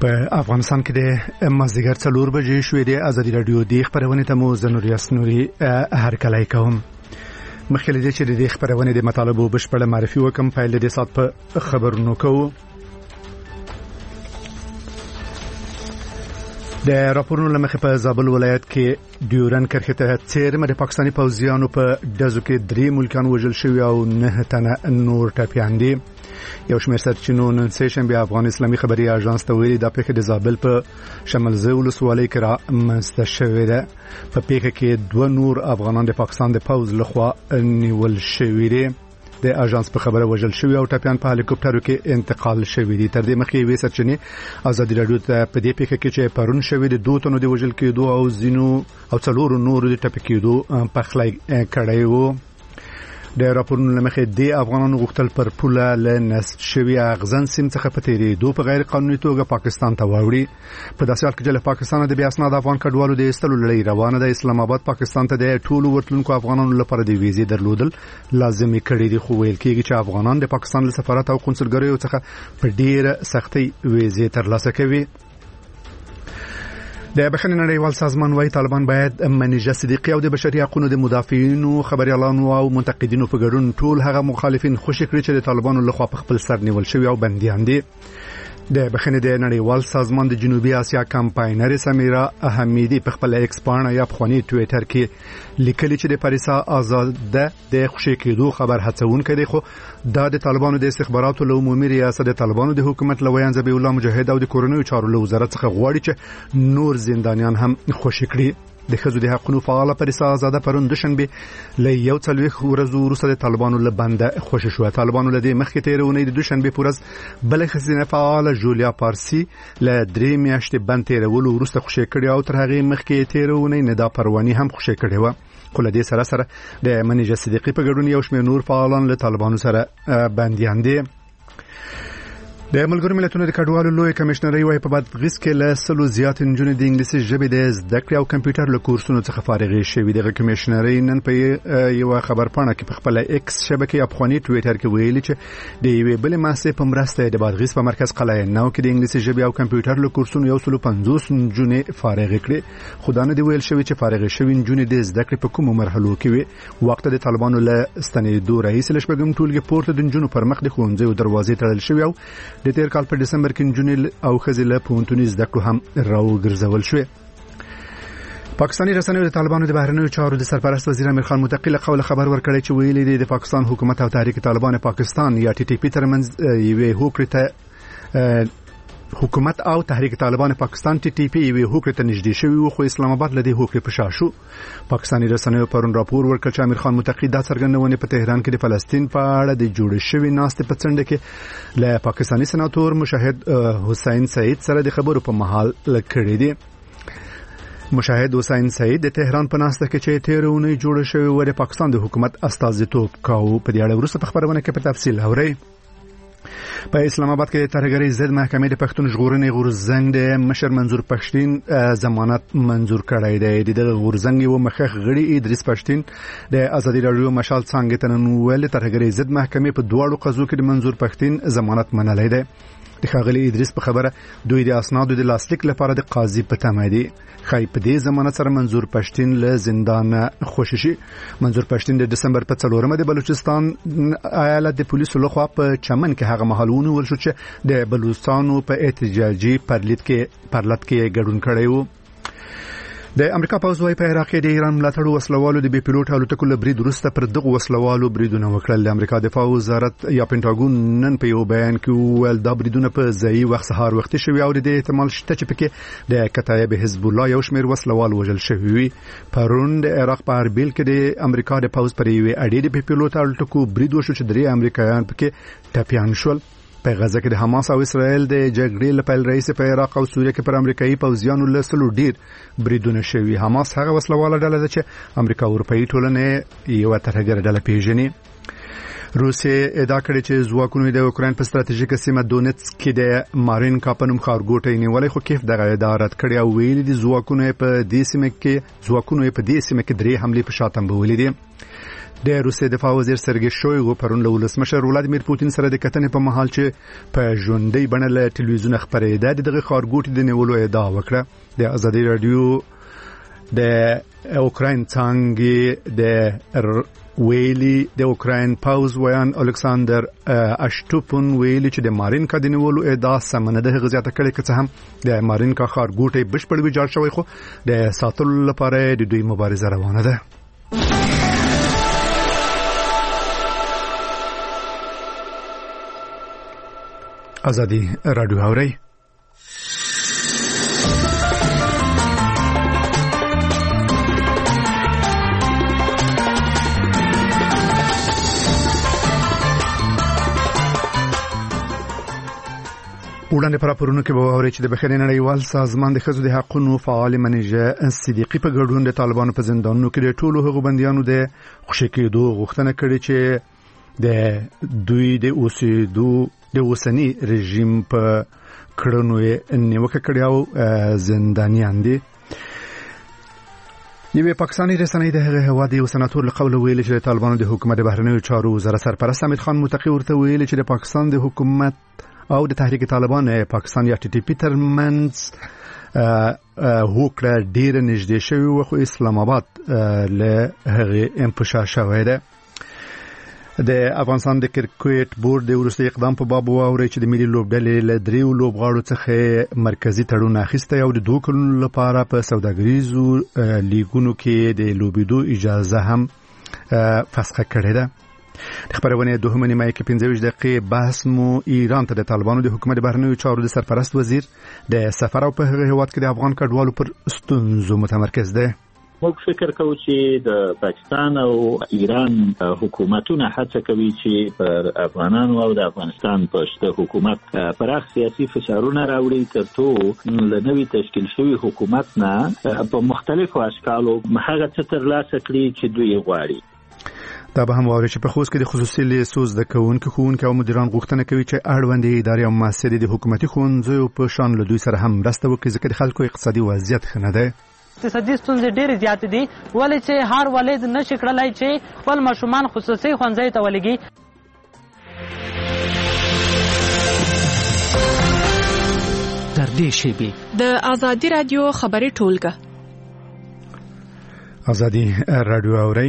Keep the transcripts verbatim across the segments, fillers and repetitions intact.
په افغانستان کې د مازدیګر څلور بجې شوې د ازادي راډیو د خبرونه ته مو زنور یاسنوري هرکلی کوم. مخکې له دې چې د خبرونه د مطالبو بشپړه معرفي وکم، پیل د سات په خبرونو کوو. د راپورونو لمخې په زابل ولایت کې ډیورن کرښې ته څیرمه د پاکستاني پوځیانو په ډزو کې درې ملکان وژل شوي او نه تنه نور ټپیان دي. یو شمېر سرچینو نن سه شنبه افغان اسلامي خبري اژانس ته ویلي دا پیښه د زابل په شمالزه ولسوالۍ کې رامنځته شوې ده. په پیښه کې دوه نور افغانان د پاکستان د پوځ لخوا نیول شوي دي. د اژانس په خبره وژل شوی او ټپیان په هلیکوپټرو کې انتقال شوی دي. تر دې مخکې وې سرچینې ازادي راډیو ته په دې پیښه کې چې پرون شوی د دوه تنو د وژل کېدو او زینو او څلورو نورو د ټپي کېدو په خلای کړی وو. د راپورونو لمخې د افغانانو غوښتل پر پوله له نسب شوی اغزن سیم څخه په تیریدو په غیر قانوني توګه پاکستان ته واوړي. په داسې حال کې چې له پاکستان د بیا اسناد افغان کډوالو د ایستلو لړۍ روانه ده. اسلام آباد پاکستان ته د ټولو ورتلونکو افغانانو لپاره د ویزې درلودل لازمي کړي دي، خو ویل کېږي چې افغانان د پاکستان له سفارت او قونسلګریو څخه په ډیره سختۍ ویزې ترلاسه کوي. د بخښنې نړیوال سازمان وايي طالبان باید منیژه صدیقی او د بشري حقوقو د مدافعینو، خبريالانو او منتقدینو په ګډون ټول هغه مخالفین خوشی کړي چې د طالبانو لخوا په خپل سر نیول شوی او بنديان دي. د بخښنې د نړیوال سازمان د جنوبي اسیا کمپاینر سمیرا احمدی په خپل ایکس پاڼه یا په ټوئیټر کې لیکلي چې د پاریسا آزاده د خوشی کېدو خبر هڅون کړي، خو دا د طالبانو د استخباراتو له عمومي ریاست د طالبانو د حکومت لویان ذبیح الله مجاهد او د کورونو چارو له وزارت څخه غواړي چې نور زندانیان هم خوشی کړي. د خزو د حقوقو فعال پاریسا آزاده پرون دوشنبه له یو څلويخ ورځو وروسته د طالبانو له بنده خوشی شو. طالبانو له دې مخکې تیرونه د دوشنبه پورز بل خزینه فعال جولیا پارسی له درې میاشتې بند تیرولو وروسته خوشی کړي او تر هغه مخکې تیرونه ندا پروانی هم خوشی کړي و. کله دې سره سره د منیژه صدیقی په ګډون یو شمېر نور فعالان له طالبانو سره بنديان دي. د ملګرو ملتونو د کډوالو لوی کمشنري وايي په بادغیس کې له سلو زیات انجونې د انګلیسي ژبې د زده کړې او کمپیوټر له کورسونو څخه فارغې شوې. د کمشنري نن په یو خبرپاڼه کې په خپل ایکس شبکې افغاني ټوئیټر کې ویلي چې د یوې بلې مؤسسې په مرسته د بادغیس په مرکز قلعه نو کې د انګلیسي ژبې او کمپیوټر له کورسونو یو سل پنځوس انجونې فارغې کړې. خدانه دی ویل شوی چې فارغې شوې انجونې د زده کړې په کومو مرحلو کې وي. وخت د طالبانو له ستنېدو رئیس لشبګم ټولګي پورته د انجونو پر مخ د ښوونځي او دروازې تړل شوی او د تیر کال په دسمبر کې انجونې او خزله پونتونی زده کړو هم راو ګرځول شوې. پاکستاني رسنیو د طالبانو د بهرنیو چارو د سرپرست وزیر امیر خان متقی له قوله خبر ورکړی چې ویلي دی د پاکستان حکومت او تحریک طالبان پاکستان یا ټي ټي پی ترمنځ یوې هوکړې ته حکومت او تحریک طالبان پاکستان ټي ټي پی یوې هوکړې ته نږدې شوی و، خو اسلام آباد له دې هوکړې په شا شو. پاکستاني رسنیو پرون راپور ورکړ چې امیر خان متقی دا څرګندونه په تهران کې د فلسطین په اړه د جوړ شوی ناستې په څنډه کې له پاکستاني سناتور مشاهد حسین سعید سره د خبرو په محل کړې دي. مشاهد حسین سعید د تهران په ناسته کې چې تیرونه جوړ شوی و د پاکستان د حکومت استازیتوب کاوه. په دې اړه وروسته په خبرونه کې په تفصیل اورئ. په اسلام آباد کې د ترهګرۍ ضد محکمې د پښتون ژغورنې غورځنګ د مشر منظور پښتین ضمانت منظور کړی دی. د غورځنګ یو مخخ غړي ادریس پښتین د ازادي راډیو مشال څنګه تنویل ترهګرۍ ضد محکمې په دواړو قضیو کې د منظور پښتین ضمانت منلای دی. د ښاغلي ادریس په خبره دوی د اسنادو د لاسلیک لپاره د قاضي په تمه دي. خای په دې ضمانت سره منظور پښتین له زندان خوشی شي. منظور پښتین د دسمبر په څلورمه د بلوچستان ایالت د پولیسو لخوا په چمن کې هغه محلونه ول شو چې د بلوچستانو په احتجاجي پرلط کې پرلط کې ګډون کړی وو. د امریکا پوځ وايي په عراق کې د ایران ملاتړ وسلوالو د بي پيلوټ الوتکو له برید وروسته پر دغه وسلوالو بریدونه وکړل. د امریکا دفاع وزارت یا پینټاګون نن په یو بیان کې ویل دا بریدونه په ځایي وخت سهار وخت شوي او د احتمال شته چې پکې د کتایب حزب الله یو شمېر وسلوال وژل شوي وي. پرون د عراق په اربیل کې د امریکا د پوځ پر یوې اډې د بي پيلوټ الوتکو برید وشو چې درې امریکایان پکې ټپیان شول. په غزه کې د حماس او اسرائیل د جګړې لپاره رئیس په عراق او سوریه کې پر امریکایي پوځیانو له سلو ډیر بریدونه شوي. حماس هغه وسلواله ډله ده چې امریکا اروپאי ټولنې یو ترهګر ډله پیژني. روسیه ادعا کړې چې ځواکونو د اوکراین په ستراتیژیکه سیمه دونیتسک کې د مارینکا په نوم ښارګوټی نیولې، خو کیف دغه ادعا رد کړې او ویلي دي ځواکونو په دې سیمه کې ځواکونو په دې سیمه کې درې حملې په شا تنبولې دي. د روسیې دفاع وزیر سرګی شویغو پرون له ولسمشر ولادیمیر پوتین سره د کتنې په مهال چې په ژوندۍ بڼه له ټلویزیون خبرېده دغه ښارګوټي د نیولو ادعا وکړه. د ازادي رادیو د اوکراین څنګه د ویلی د اوکراین پاوز ویان الکساندر اشټوپون ویلی چې د مارینکا د نیولو ادعا سمنه ده غزياته کړي که څه هم د مارینکا ښارګوټي بشپړ ویجاړ شوی، خو د ساتلو لپاره د دوی مبارزه روانه ده. ازادي رادیو اوري وړاندې پر پرونو کې به اوري چې د بخښنې نړیوال سازمان د ښځو د حقوقو فعال منیجه صدیقی په ګډون د طالبانو په زندانونو کې د ټولو هغو بنديانو د خوشی کېدو غوښتنه کړې چې د دوی د اوسېدو د اوسنی رژیم په کړنو یې نیوکه کړې او زندانیان دي. یوه پاکستاني رسنۍ د هغه هوا د سناتور له قوله ویل چې طالبانو د حکومت د بهرنیو چارو وزارت سرپرست حمید خان متقی ورته ویل چې د پاکستان د حکومت او د تحریک طالبان پاکستان یا ټي ټي پی ترمنځ هوکړه ډیره نږدې شوی و، خو اسلام آباد له هغه انفشار شوی دی. د افغانستان د کرکټ بورډ د وروستي اقدام په باب واوري چې د ملي لوبډلې له دریو لوبغاړو څخه مرکزی تړون اخیسته او د دوه کلونو لپاره په سوداګریزو لیګونو کې د لوبېدو اجازه هم فسخ کړې ده. د خبرونه دوهمه نیمه کې پنځه ویشت دقیقې بحث مو ایران ته د طالبانو د حکومت بهرنیو چارو د سرپرست وزیر د سفر او په هغه هیواد کې د افغان کډوالو پر ستونزو متمرکز ده. موږ فکر کوو چې د پاکستان او ایران حکومتونه هڅه کوي چې پر افغانانو او د افغانستان په شته حکومت پراخ سیاسي فشارونه راوړي ترڅو له نوي تشکیل شوی حکومت نه په مختلفو اشکالو هغه څه ترلاسه کړي چې دوی غواړي. دا به هم واوري چې په خوست کې د خصوصي لیسوس د کوونکو ښوونکو او مدیران غوښتنه کوي چې اړوندې ادارې او مؤسسې د حکومتي ښوونځیو په شان له دوی سره هم مرسته وکړي ځکه د خلکو اقتصادي وضعیت ښه نه دی. اقتصادي ستونزې ډېرې زیاتې دي ولې چې هر والد نشي کړلی چې خپل ماشومان خصوصي ښوونځیو ته ولېږي. تر دې شیبې د ازادي رادیو خبري ټولګه ازادي رادیو اوري.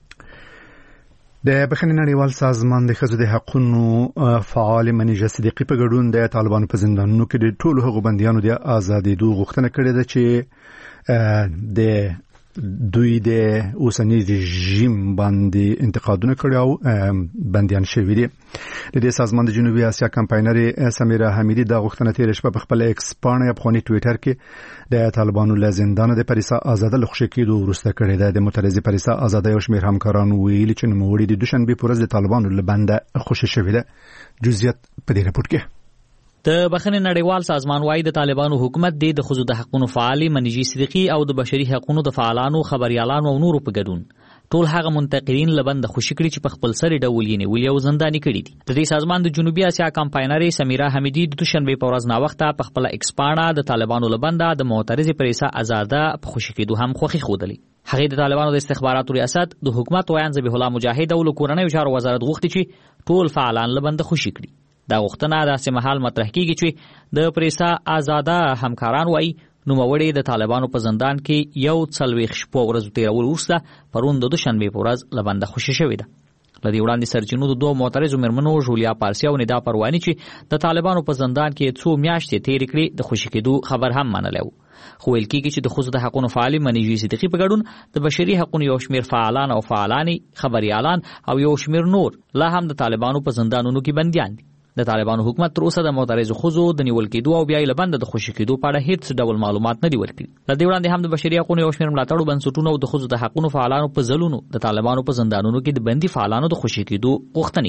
د بخښنې نړیوال سازمان د ښځو د حقوقو فعال منیجه صدیقی په ګډون د طالبانو په زندانونو کې د ټولو هغو بنديانو د آزادېدو غوښتنه کړې ده چې د دوی د اوسنی رژیم باندې انتقادونه کړي او بنديان شوي دي. د دې سازمان د جنوبي اسیا کمپاینر سمیرا حمیدی دا غوښتنه تیر شپه په خپل ایکس پاڼه په خونی ټوئیټر کې د طالبانو له زندان د پریسا آزاده لخصه کېدو وروسته کړې ده. د مترجم پریسا آزاده او شمیر همکاران ویلي چې نوموړي د دوشنبه پر ورځ د طالبانو له بنده خوشی شوي ده. جزئیات په دې راپور کې د بخښنې نړیوال سازمان وايي د طالبانو حکومت د ښځو د حقوقو فعال منیجي صدیقی او د بشري حقوقو د فعالانو خبريالانو او نورو په ګډون ټول هغه منتقدین لبند خوشی کړي چې په خپل سر ډول یې نیولې او زنداني کړي دي. د دې سازمان د جنوبي اسیا کمپاینر سمیرا حمیدی د دوشنبه په ورځ نا وخته په خپل ایکس پاڼه د طالبانو لبند د معترض پریسا آزاده په خوشی کېدو هم خوخي خودلی. هغه د طالبانو د استخباراتو ریاست د حکومت ویان ذبیح الله مجاهد او کورنۍ چارو وزارت غوښتي چې ټول فعالان لبند خوشی کړي. دا غوښتنه داسې مهال مطرح کیږي چې د پریسا آزاده همکاران وایي نوموړي د طالبانو په زندان کې یو څلوېښت شپو ورځو تیرول وروسته پرون د دوشنبې په ورځ له بنده خوشي شوې ده. له دې وړاندې سرچینو د دوه معترضو مېرمنو ژولیا پارسي او ندا پرواني چې د طالبانو په زندان کې څو میاشتې تېرې کړې د خوشي کېدو خبر هم منلی و. خو ویل کېږي چې د ښځو د حقوقو فعال منیجي صدیقی په ګډون د بشري حقوقو یو شمېر فعالان او فعالانې خبريالان او یو شمېر نور لا هم د طالبانو په زندانونو کې بنديان دي. د طالبانو حکومت تر اوسه د معترضو ښځو د نیول کېدو او بیا یې له بنده د خوشي کېدو په اړه هیڅ ډول معلومات نه دي ورکړي. له دې وړاندې هم د بشري حقوقو یو شمېر ملاتړو بنسټونو او د ښځو د حقوقو فعالانو په ځلونو د طالبانو په زندانونو کې د بندي فعالانو د خوشي کېدو غوښتنې کړي.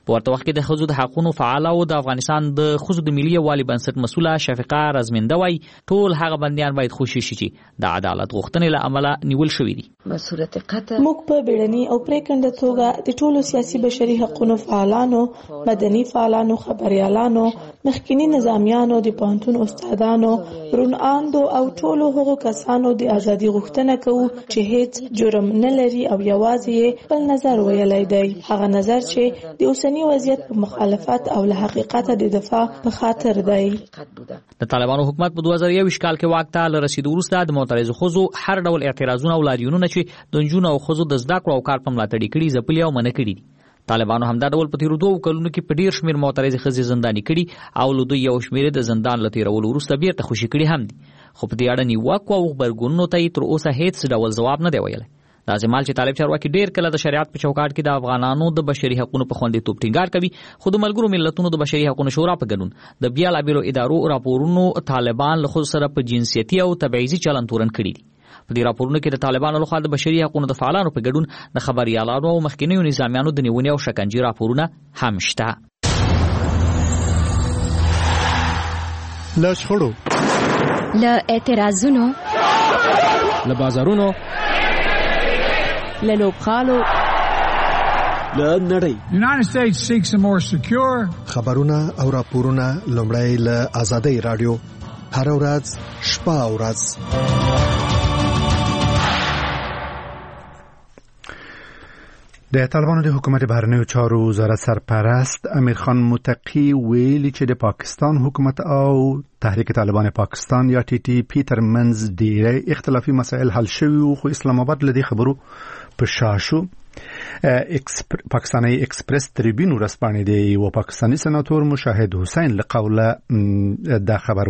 په ورته وخت کې د ښځو د حقوقو فعال او د افغانستان د ښځو د ملي یووالي بنسټ مسؤله شفیقه رزمنده وایي ټول هغه بندیان باید خوشي شي چې د عدالت غوښتنې له امله نیول شوي دي. موږ په بیړني او پریکنده توګه د ټولو سیاسي بشري حقوقو فعالانو، مدني فعالانو، خبريالانو، مخکینی نظامیانو، د پوهنتون استادانو، روناندو او ټولو هغو کسانو د ازادي غوښتنه کوو چې هیڅ جرم نه لري او یوازې خپل نظر ویلای دی. هغه نظر چې د اوسنی وضعیت په مخالفت او له حقیقت د دفاع په خاطر دی. د طالبانو حکومت په دوه زره یو کال کې واک ته رسیدو وروسته د معترضو ښځو هر ډول اعتراضونه او لاریونونه چې د نجونو او ښځو د زده کړو او کار په ملاتړ کړي ځپلي او منع کړي دي. طالبانو همدا ډول په تیرو دوه کلونو کې په ډیر شمیر معترض ښځې زنداني کړي او له دوی یو شمیر د زندان له تیرولو وروسته بیرته خوشي کړي هم دي. خو په دې اړه نیوکو او غبرګونونو ته تر اوسه هیڅ ډول ځواب نه دی ویلی. دا زمال چې طالب چارواکي ډیر کله د شریعت په چوکاټ کې د افغانانو د بشري حقوقو په خوندیتوب ټینګار کوي، خو د ملګرو ملتونو د بشري حقوقو شورا په ګډون د بیلابیلو ادارو راپورونو طالبان له خود سره په جنسیتي او تبعیضي چلند تورن کړي دي. په دې راپورونو کې د طالبانو لخوا د بشري حقوقو د فعالانو په ګډون د خبريالانو او مخکینیو نظامیانو د نیونې او شکنجې راپورونه هم شته. له شخړو، له اعتراضونو، له بازارونو، له لوبخالو، له نړۍ. United States seeks a more secure. خبرونه او راپورونه لومړی له آزادۍ رادیو هر ورځ شپه او ورځ. د طالبانو د حکومت بهرنیو چارو وزارت سرپرست امیر خان متقی ویلي چې د پاکستان حکومت او تحریک طالبان پاکستان یا ټي ټي پی ترمنځ ډېر اختلافي مسایل حل شوي، خو اسلام آباد لدی خبرو په شا شو. پاکستانی ایکسپریس تریبیون ورسپانې دی او پاکستانی سناتور مشاهد حسین له قوله دا خبر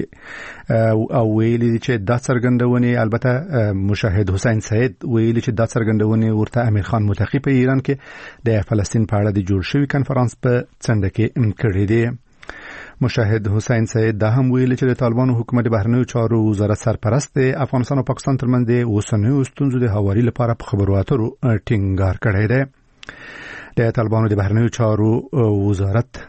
ورکړی او ویلي چې دا څرګندونه، البته مشاهد حسین سید ویلي چې دا څرګندونه ورته امیر خان متقی په ایران کې د فلسطین په اړه د جوړ شوی کنفرانس په څنډه کې کړی دی. مشاهد حسین سید دا هم ویلي چې د طالبانو حکومت بهرنیو چارو وزارت سرپرست افغانستان او پاکستان ترمنځ د اوسنیو ستونزو د هواري لپاره په خبرو اترو ټینګار کړی دی. د طالبانو د بهرنیو چارو وزارت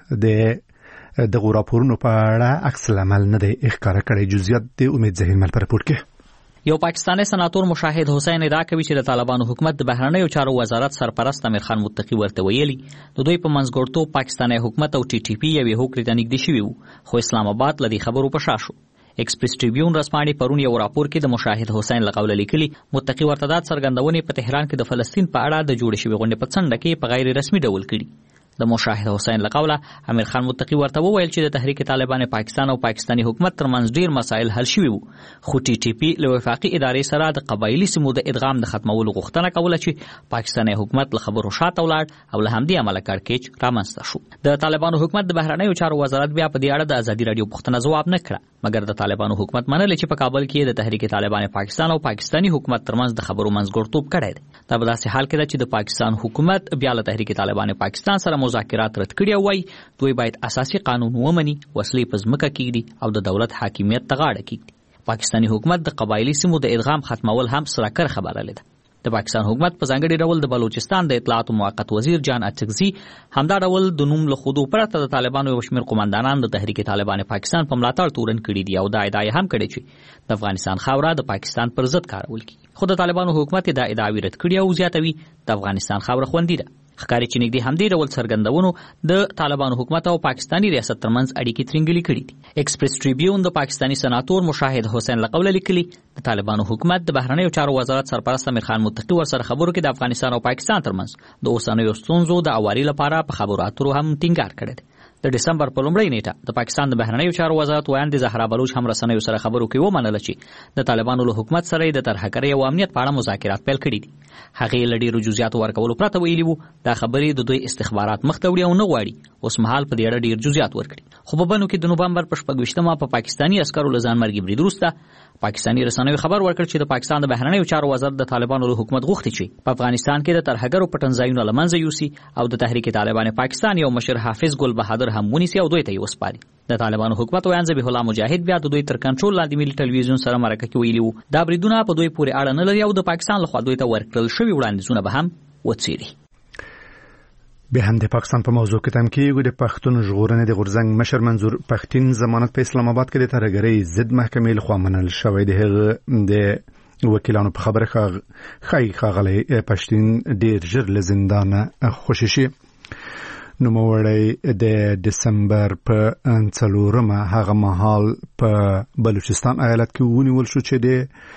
د دغه راپورونو په اړه عکس العمل نه دی ښکاره کړی. جزئیات د امید ذهین مل پر رپورټ کې. یو پاکستانی سناتور مشاهد حسین ادعا کوي چې د طالبانو حکومت د بهرنیو چارو وزارت سرپرست امیر خان متقی ورته ویلي د دوی په منځګړیتوب پاکستانی حکومت او ټي ټي پی یوې هوکړې ته نږدې شوي وو، خو اسلام آباد له دې خبرو په شا شو. ایکسپریس ټریبیون رسپانې پرون یو راپور کې د مشاهد حسین له قوله لیکلي متقی ورته دا څرګندونې په تهران کې د فلسطین په اړه د جوړې شوې غونډې په څنډه کې په غیر رسمي ډول کړي. د مشاهد حسین له قوله امیر خان متقی ورته وویل چې د تحریک طالبان پاکستان او پاکستانی حکومت ترمنځ ډیر مسایل حل شوي وو، خو ټي ټي پی له وفاقي ادارې سره د قبایلي سیمو د ادغام د ختمولو غوښتنه کوله چې پاکستانی حکومت له خبرو شاته ولاړ او له همدې امله کړکېچ رامنځته شو. د طالبانو حکومت د بهرنیو چارو وزارت بیا په دې اړه د ازادي رادیو پوښتنه ځواب نه کړه، مګر د طالبانو حکومت منل چې په کابل کې د تحریک طالبان پاکستان او پاکستانی حکومت ترمنځ د خبرو منځګړیتوب کړی دی. دا په داسې حال کې ده چې د پاکستان حکومت بیا له تحریک طالبان پاکستان سره مذاکرات رد کړي او وايي دوی باید اساسي قانون ومني، وسلې په ځمکه کېږدي او د دولت حاکمیت ته غاړه کېږدي. پاکستانی حکومت د قبایلي سیمو د ادغام ختمول هم سراکر خبره لیده. د پاکستان حکومت په ځانګړي ډول د بلوچستان د اطلاعات موقت وزیر جان اچکزي همدا ډول د نوم له خودو پرته د طالبانو یو شمېر قومندانان د تحریک طالبان پاکستان په ملاتړ تورن کړي دي او دا ادعا هم کړې چې د افغانستان خاوره د پاکستان پر ضد کارول کیږي. خو د طالبانو حکومت دا ادعاوې رد کړي او زیاتوي د افغانستان خاوره خوندي ده. ښکاري چې نږدې همدې ډول څرګندونو د طالبانو حکومت او پاکستانی ریاست ترمنځ اړیکې ترنګلې کړي دي. ایکسپریس ټریبیون د پاکستانی سناتور مشاهد حسین له قوله لیکلي د طالبانو حکومت د بهرنیو چارو وزارت سرپرست امیر خان متقی ورسره خبرو کې د افغانستان او پاکستان ترمنځ د اوسنیو ستونزو د اواري لپاره په خبرو اترو هم ټینګار کړی دی. د دسمبر په لومړۍ نیټه د پاکستان د بهرنیو چارو وزارت ویاند زهرا بلوچ هم رسنیو سره خبرو کې ومنله چې د طالبانو له حکومت سره د ترهګرۍ او امنیت په اړه مذاکرات پیل کړي دي. هغې له ډېرو جزئیاتو ورکولو پرته ویلي وو دا خبرې د دوی استخبارات مخ ته وړي او نه غواړي اوس مهال په دې اړه ډېر جزئیات ورکړي. خو په بنو کې د نومبر په شپږویشتمه په پاکستانی عسکرو له ځانمرګي برید وروسته پاکستانی رسنیو خبر ورکړ چې د پاکستان د بهرنیو چارو وزارت د طالبانو له حکومت غوښتي چې په افغانستان کې د ترهګرو پټنځایونو له منځه یوسي او د تحریک طالبان پاکستان یو مشر حافظ ګل بهادر هم ونیسي او دوی ته یې وسپاري. د طالبانو حکومت ویاند ذبیح الله مجاهد بیا د دوی تر کنټرول لاندې ملي ټلویزیون سره مرکه کې ویلي وو دا بریدونه په دوی پورې اړه نه لري او د پاکستان لخوا دوی ته ورکړل شوي وړاندیزونه به هم وڅېړي. به هم د پاکستان په موضوع کې تم کېږي د پښتون ژغورنې د غورځنګ مشر منظور پښتين ضمانت په اسلام آباد کې د ترګرۍ ضد محکمې لخوا منل شوی د هغه د وکیلانو په خبره خای خاغلی پښتين ډیر ژر له زندان خوشی شي. نو موړی د دسمبر په څلورمه هغه مهال په بلوچستان ایالت کې ونیول شو چې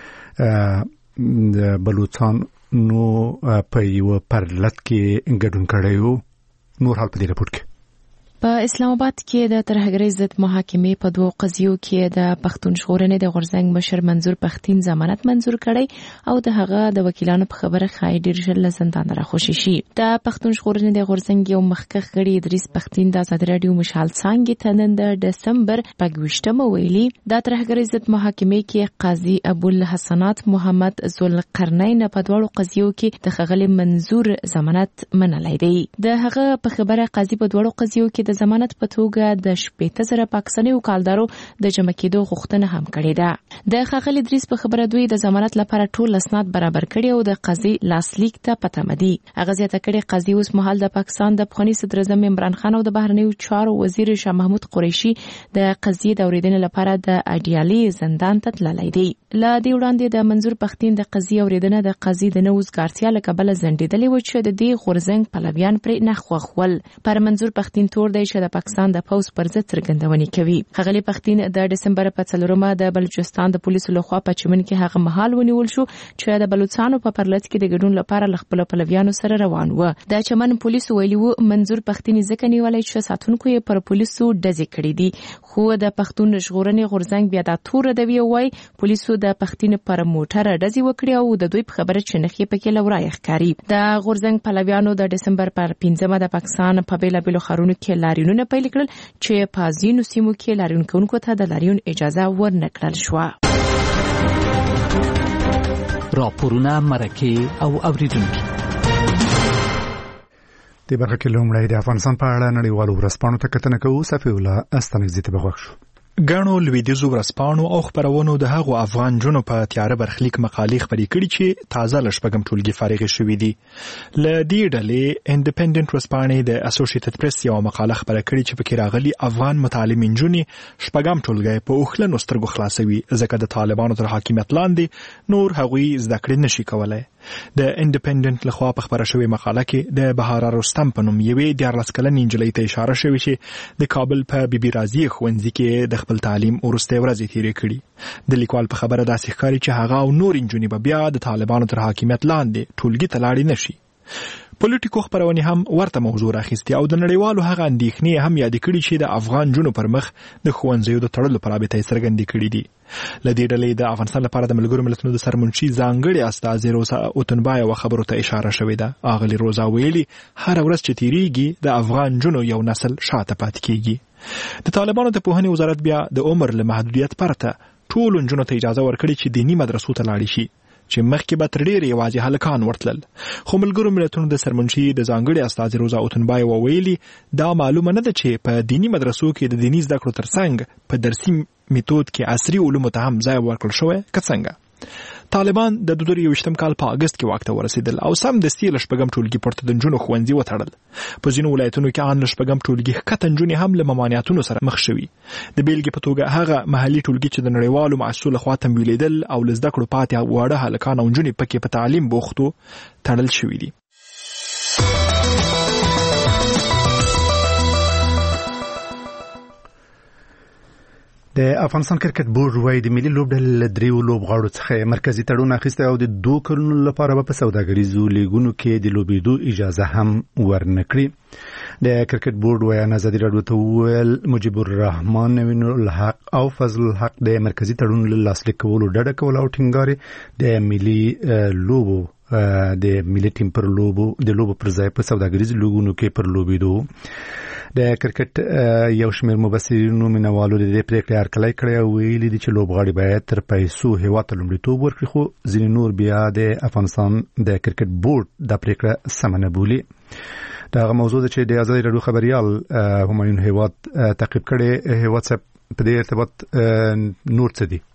د بلوچستان نو په یو پرلط کې ګډون کړی وو. نور حال په دې رپورت کې په اسلام آباد کې د ترهګرۍ ضد محاکمې په دوه قضیو کې د پښتون ژغورنې د غورځنګ مشر منظور پښتين ضمانت منظور کړی او د هغه د وکیلانو په خبره خای ډیر ژر له زندان راخوشي شي. د پښتون ژغورنې د غورځنګ یو مخکښ غړي ادریس پښتين د آزاد رادیو مشال څنګه تنن د دسمبر په دویشتمه ویلي د ترهګرۍ ضد محاکمې کې قاضي ابو الحسنات محمد ذوالقرنین په دوه قضیو کې د خغلی منظور ضمانت منلای دی. د هغه په خبره قاضي په دوه قضیو کې د ضمانت په توګه د شپږ زره پاکستاني وکالدارو د جمع کېدو غوښتنه هم کړې ده. د خغل ادریس په خبره دوی د ضمانت لپاره ټول اسناد برابر کړي او د قاضي لاسلیک ته پته مدي. هغه زیاته کړي قاضي اوس مهال د پاکستان د افغاني صدر اعظم عمران خان او د بهرنیو چارو وزیر شاه محمود قریشي د قضیې د اوریدنې لپاره د اډیالي زندان ته تللی دی. لا دی وړاندې د منظور پښتين د قضیې اوریدنه د قاضي د نوزګارتیا له کبله ځنډېدلې و چې د دې غورځنګ پلویان پرې نه خوښول. پر منظور پښتين تور دی چې د پاکستان د پوز پر ضد څرګندونې کوي. خغلی پښتين د دسمبر په څلورمه د بلوچستان د پولیسو لخوا په چمن کې هغه مهال ونیول شو چې د بلوچستان په پرلط کې د ګډون لپاره لخپل پلویانو سره روان و. د چمن پولیسو ویلي وو منظور پښتين ځکه نیولای چې ساتونکو یې پر پولیسو ډزې کړې دي. خو د پښتون ژغورنې غورځنګ بیا د تور دوی وای پولیسو د پښتين پر موټر ډزې وکړې او د دوی په خبره چې نخې پکې لورای ښکاری. د غورځنګ پلویانو د دسمبر پر پنځمه د پاکستان په بیلابیلو ښارونو کې لاریونونه پیل کړل چې په ځینو سیمو کې لاریون کوونکو ته د لاریون اجازه ورنکړل شو. راپورونه مرکه او اوریدونکو د برخه کې لومړی د افغانستان په اړه نړیوالو ورځپاڼو ته کتنه کوو. صفي الله استانګزي ته بغوښ شو. ګڼو لویدیځو ورځپاڼو او خبرونو د هغو افغان جنو په تیاره برخلیک مقالې خبرې کړي چې تازه له شپږم ټولګي فارغ شوي دي. له دې ډلې انډیپندنت ورځپاڼې د اسوسییټډ پریس یو مقاله خبره کړې چې پکې راغلي افغان متعلمین جنې شپږم ټولګي په اوښلنو سترګو خلاصوي ځکه د طالبانو تر حاکمیت لاندې نور هغوی زده کړې نشي کولای. د انډیپندنت لخوا په خبره شوې مقاله کې د بهاره رستم په نوم یوې دیارلس کلنې نجلۍ ته اشاره شوې چې د کابل په بیبي رازیه ښوونځي کې د خپل تعلیم وروستۍ ورځې تیرې کړي. د لیکوال په خبره داسې ښکاري چې هغه او نور نجونې به بیا د طالبانو تر حاکمیت لاندې ټولګي ته لاړې نشي. پولیټیکو خبرونه هم ورته موضوع راخیستي او د نړیوالو هغه اندېښنې هم یاد کړي چې د افغان جنو پر مخ د ښوونځیو د تړلو په رابطه یې څرګندې کړي دي. له دې ډلې د افغانستان لپاره د ملګرو ملتونو د سرمنشي ځانګړي استازي روزا اوتنبایو خبرو ته اشاره شوې ده. اغلی روزا ویلي هر ورځ چې تیریږي د افغان جنو یو نسل شاته پاتې کیږي. د طالبانو د پوهنې وزارت بیا د عمر له محدودیت پرته ټولو نجونو ته اجازه ورکړي چې دیني مدرسو ته لاړې شي چې مخکې به تر ډېرې یوازې هلکان ورتلل. خو ملګرو ملتونو د سرمنشي د ځانګړي استازي روزا اوتنبایو ویلي دا معلومه نه ده چې په دیني مدرسو کې د دیني زده کړو ترڅنګ په درسي میتود کې عصري علومو ته هم ځای ورکړل شوی که څنګه. طالبان د دوه زره یوویشتم کال په اګست کې واک ته ورسېدل او سمدستي له شپږم ټولګي پورته د نجونو ښوونځي وتړل. په ځینو ولایتونو کې ان له شپږم ټولګي ښکته نجونې هم له ممانعتونو سره مخ شوي. د بیلګې په توګه هغه محلي ټولګي چې د نړیوالو مؤسسو لخوا تمویلېدل او له زده کړو پاتې واړه هلکان او نجونې پکې په تعلیم بوختو تړل شوي دي. د افغانستان کرکټ بورډ وايي د ملي لوبډلې دریو لوبغاړو څخه مرکزی تړون اخیسته او د دوه کلونو لپاره په سوداګریزو لیګونو کې د لوبېدو اجازه هم ورنکړي. د کرکټ بورډ وايي ازادي راډیو ته ویل مجيب الرحمن نوین الحق او فضل الحق د مرکزی تړون له لاسلیک کولو ډډه کول او ټینګاري د ملي لوبو د ملي ټیم پر لوبو د لوبو پر ځای په سوداګریزو لیګونو کې پر لوبېدو. د کرکټ یو شمېر مبصرینو مینوالو د دې پریکړې هرکلی کړی او ویلي دي چې لوبغاړي باید تر پیسو هېواد ته لومړیتوب ورکړي. خو ځینې نور بیا د افغانستان د کرکټ بورډ دا پریکړه سمه نه بولي. دغه موضوع ده چې د ازادي راډیو خبریال همایون هیواد تعقیب کړی. هیواد صاحب په دې ارتباط نور څه دي؟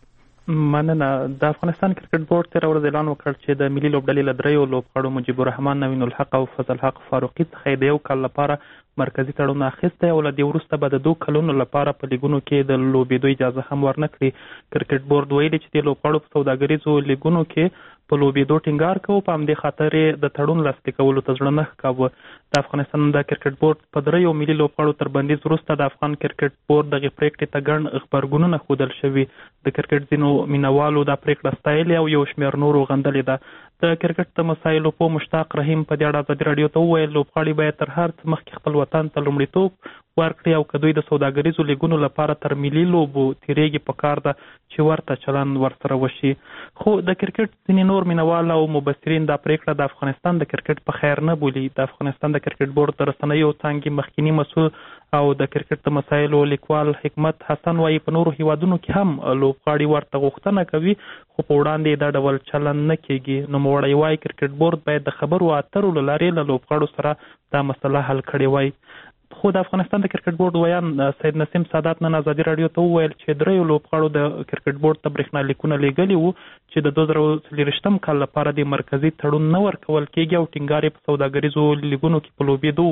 مننه. د افغانستان کرکټ بورډ تېره ورځ اعلان وکړ چې د ملي لوبډلې له دریو لوبغاړو مجيب الرحمن، نوین الحق او فضل حق فاروقي څخه د یو کال لپاره مرکزي تړون اخیستی او له دې وروسته به د دوه کلونو لپاره په لیګونو کې د لوبېدو اجازه هم ورنه کړي. کرکټ بورډ ویلي چې د لوبغاړو په سوداګریزو لیګونو کې په لوبېدو ټینګار کوو، په همدې خاطر یې د تړون لاسلیک کولو ته زړه نه ښکاوه. د افغانستان د کرکټ بورډ په دریو ملي لوبغاړو تر بندیز وروسته د افغان کرکټ بورډ دغې پرېکړې ته ګڼ غبرګونونه ښودل شوي. د کرکټ ځینو مینوالو دا پرېکړه ستایلې او یو شمېر نورو غندلې ده. د کرکټ د مسایلو په مشتاق رحیم په دې اړه ازادي راډیو ته وویل لوبغاړي باید تر هر څه مخکې خپل وطن ته لومړیتوب ورکړي او که دوی د سوداګریزو لیګونو لپاره تر ملي لوبو تیریږي پکار ده چې ورته چلند ورسره وشي. خو د کرکټ ځینې نور مینوال او مبصرین دا پرېکړه د افغانستان د کرکټ په خیر نه بولي. د افغانستان د کرکټ بورډ د رسنیو څانګې مخکینی مسؤل او د کرکټ د مسایلو لیکوال حکمت حسن وایي په نورو هیوادونو کې هم لوبغاړي ورته غوښتنه کوي خو په وړاندې دا ډول چلند نه کیږي. نوموړی وایي کرکټ بورډ باید د خبرو اترو له لارې له لوبغاړو سره دا مسله حل کړې وای. خو د افغانستان د کرکټ بورډ ویان سید نسیم سادات نن ازادي راډیو ته وویل چې دریو لوبغاړو د کرکټ بورډ ته برېښنالیکونه لیږلي وو چې د دوه زره څلېرویشتم کال لپاره د مرکزي تړون نه ورکول کېږي او ټینګار یې په سوداګریزو لیګونو کې په لوبېدو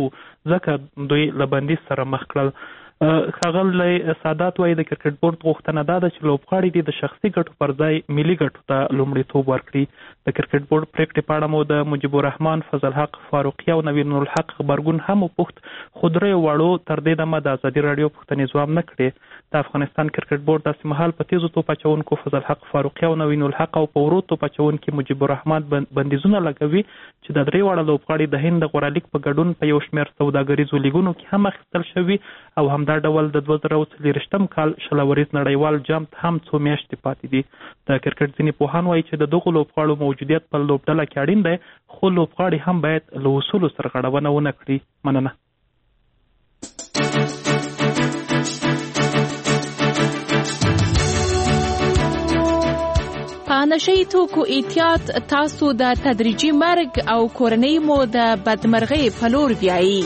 ځکه دوی له بندیز سره مخ کړل. ښاغلی سادات وایي د کرکټ بورډ غوښتنه دا ده چې لوبغاړي دې د شخصي ګټو پر ځای ملي ګټو ته لومړیتوب ورکړي. د کرکټ بورډ پرېکړې په اړه مو د مجيب الرحمن، فضل حق فاروقي او نوین الحق غبرګون هم وپوښت خو دریو واړو تر دې دمه د ازادي راډیو پوښتنې ځواب نه کړې. د افغانستان کرکټ بورډ داسې مهال په تیزو توپ اچونکو فضل حق فاروقي او نوین الحق او په ورو توپ اچونکي مجيب الرحمن بندیزونه لګوي چې د درې واړه لوبغاړي د هند د غوره لیګ په ګډون په یو شمېر سوداګریزو لیګونو کې هم اخیستل شوي او هم دا ډول د دوه زره څلېرویشتم کال شلوریز نړیوال جام هم څو میاشتې پاتې دي. د کرکټ ځینې پوهان وایي چې د دغو لوبغاړو موجودیت په لوبډله کې اړین دی خو لوبغاړي هم باید له اصولو سره غړونه ونه کړي. مننه. په نشه‌یي توکو احتیاط تاسو د تدریجي مرګ او کورنۍ مو د بدمرغۍ په لور بیایي.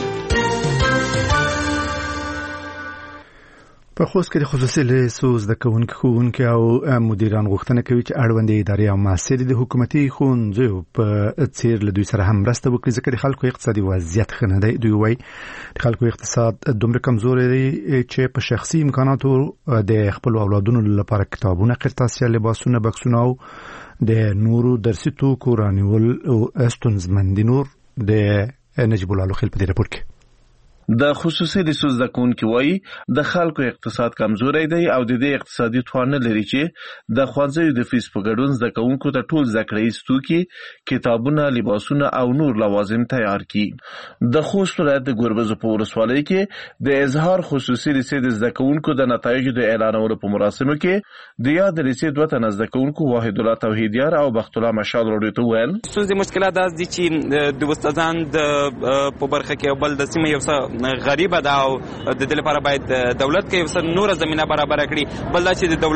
په خوست کې د خصوصي لیسوز د کوونکو ښوونکي او مدیران غوښتنه کوي چې اړوندې ادارې او محصلې د حکومتي ښوونځیو په څیر له دوی سره هم مرسته وکړي ځکه د خلکو اقتصادي وضعیت ښه نه دی. دوی وایي د خلکو اقتصاد دومره کمزوری دی چې په شخصي امکاناتو د خپل اولادونو لپاره کتابونه، قرطاسیه، لباسونه، بکسونه او د نورو درسي توکو رانیول ستونزمن دي. نور د نجیب الله لوخیل په دې راپور کې د خصوصي لیسوز د کوونکي وایي د خلکو اقتصاد کمزوری دی او د دې اقتصادي توان نه لري چې د ښوونځیو د فیس په ګډون زده کوونکو ته ټول زده کړیز توکي، کتابونه، لباسونه او نور لوازم تیار کړي. د خوست ولایت د ګوربزو په ولسوالۍ کې د اظهار خصوصي لیسې د زده کوونکو د نتایجو د اعلانولو په مراسمو کې د یاد لیسې دوه تنه زده کوونکو واحد الله توحیدیار او بخت الله مشال راډیو ته ویل ستونزې مشکلات دا دي چې د استادان د په برخه کې بل د سیمې یو څه غریبه ده او د دې لپاره باید دولت کې یو څه نوره زمینه برابر کړي. بل دا چې د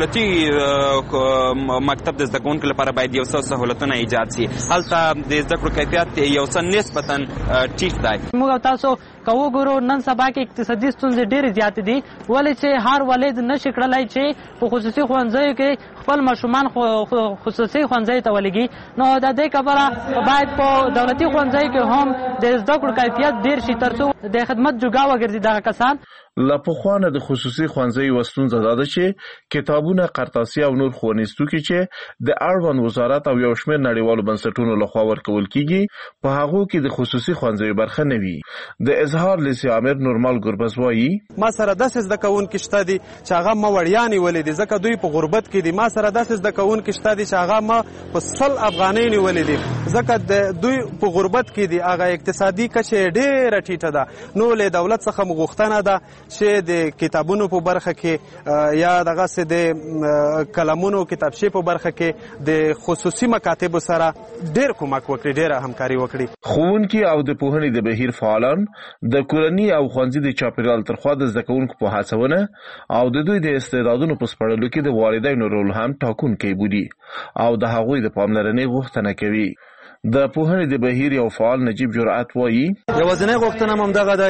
دولتي مکتب د زده کوونکو لپاره باید یو څه سهولتونه ایجاد شي. هلته د زده کړو کیفیت یو څه نسبتا ټیټ دی. موږ تاسو که وګورو نن سبا کې اقتصادي ستونزې ډېرې زیاتې دي ولې چې هر والد نشي کړلی چې په خصوصي ښوونځیو کې خپل ماشومان خصوصي ښوونځیو ته ولېږي. نو د دې کبله باید په دولتي ښوونځیو کې هم د زده کړو کیفیت ډېر شي تر څو د خدمت جوګه وګرځي دغه کسان. لا پخوانه د خصوصي ښوونځیو ستونزه دا ده چې کتابونه، قرطاسیه او نور ښوونیز توکي چې د اړوند وزارت او یو شمېر نړیوالو بنسټونو لخوا ورکول کیږي په هغو کې د خصوصي ښوونځیو برخه نه وي. د اظهار لیسې امیر نورمال ګربز وایي ما سره داسې زده کوونکي شته دي چې هغه ما وړیا نیولې دي ځکه دوی په غربت کې دي. ما سره داسې زده کوونکي شته دي چې هغه ما په سل افغانۍ نیولې دي ځکه د دوی په غربت کې دي. هغه اقتصادي کچه ډېره ټیټه ده. نو له دولت څخه غوښتنه ده چې د کتابونو په برخه کې یا دغه څه د کلمونو کتابچې په برخه کې د خصوصي مکاتبو سره ډېر کومک وکړي، ډېره همکاري وکړي. ښوونکي او د پوهنې د بهیر فعالان د کورنۍ او ښوونځي د چاپیریال ترخوا د زده کوونکو په هڅونه او د دوی د استعدادونو په سپړلو کې د والدینو رول هم ټاکونکی بولي او د هغوی د پاملرنې غوښتنه کوي. د پوهنې د بهیر یو فعال نجیب جرأت وایي یوازینۍ غوښتنه هم دغه دی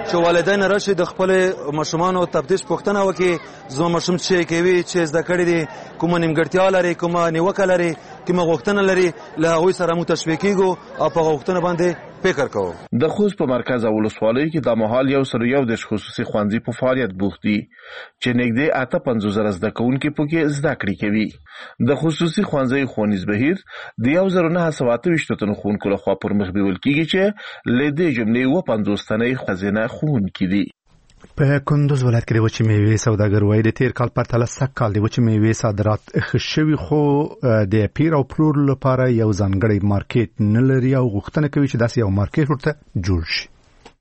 چې والدین راشي د خپل ماشومانو تفتیش پوښتنه وکړي زما ماشوم څه کوي چې زده کړی دي کومه نیمګړتیا لري کومه نیوکه لري کومه غوښتنه لري له هغوی سره مو تشویق کیږو او په غوښتنه باندې فکر کوو. د خوست په مرکز او ولسوالۍ کې د مهال یو سر یو د خصوصي ښوونځي په فعالیت بوخت دي چې نږدې اته پنځوس زره زده کوونکي پکې زده کړې کوي. د خصوصي ښوونځي ښوونیز بهیر د یو زر نه سوه اته ویشت تنو ښوونکو لخوا پر مخ بیول کیږي چې له دې جملې اووه پنځوس تنې ښځینه ښوونکي دي. په کندوز ولایت کې د وچې میوې سوداګر وایي د تیر کال پرتله سږ کال د وچې میوې صادرات ښه شوي خو د پیر او پلور لپاره یو ځانګړی مارکیټ نه لري او غوښتنه کوي چې داسې یو مارکیټ ورته جوړ شي.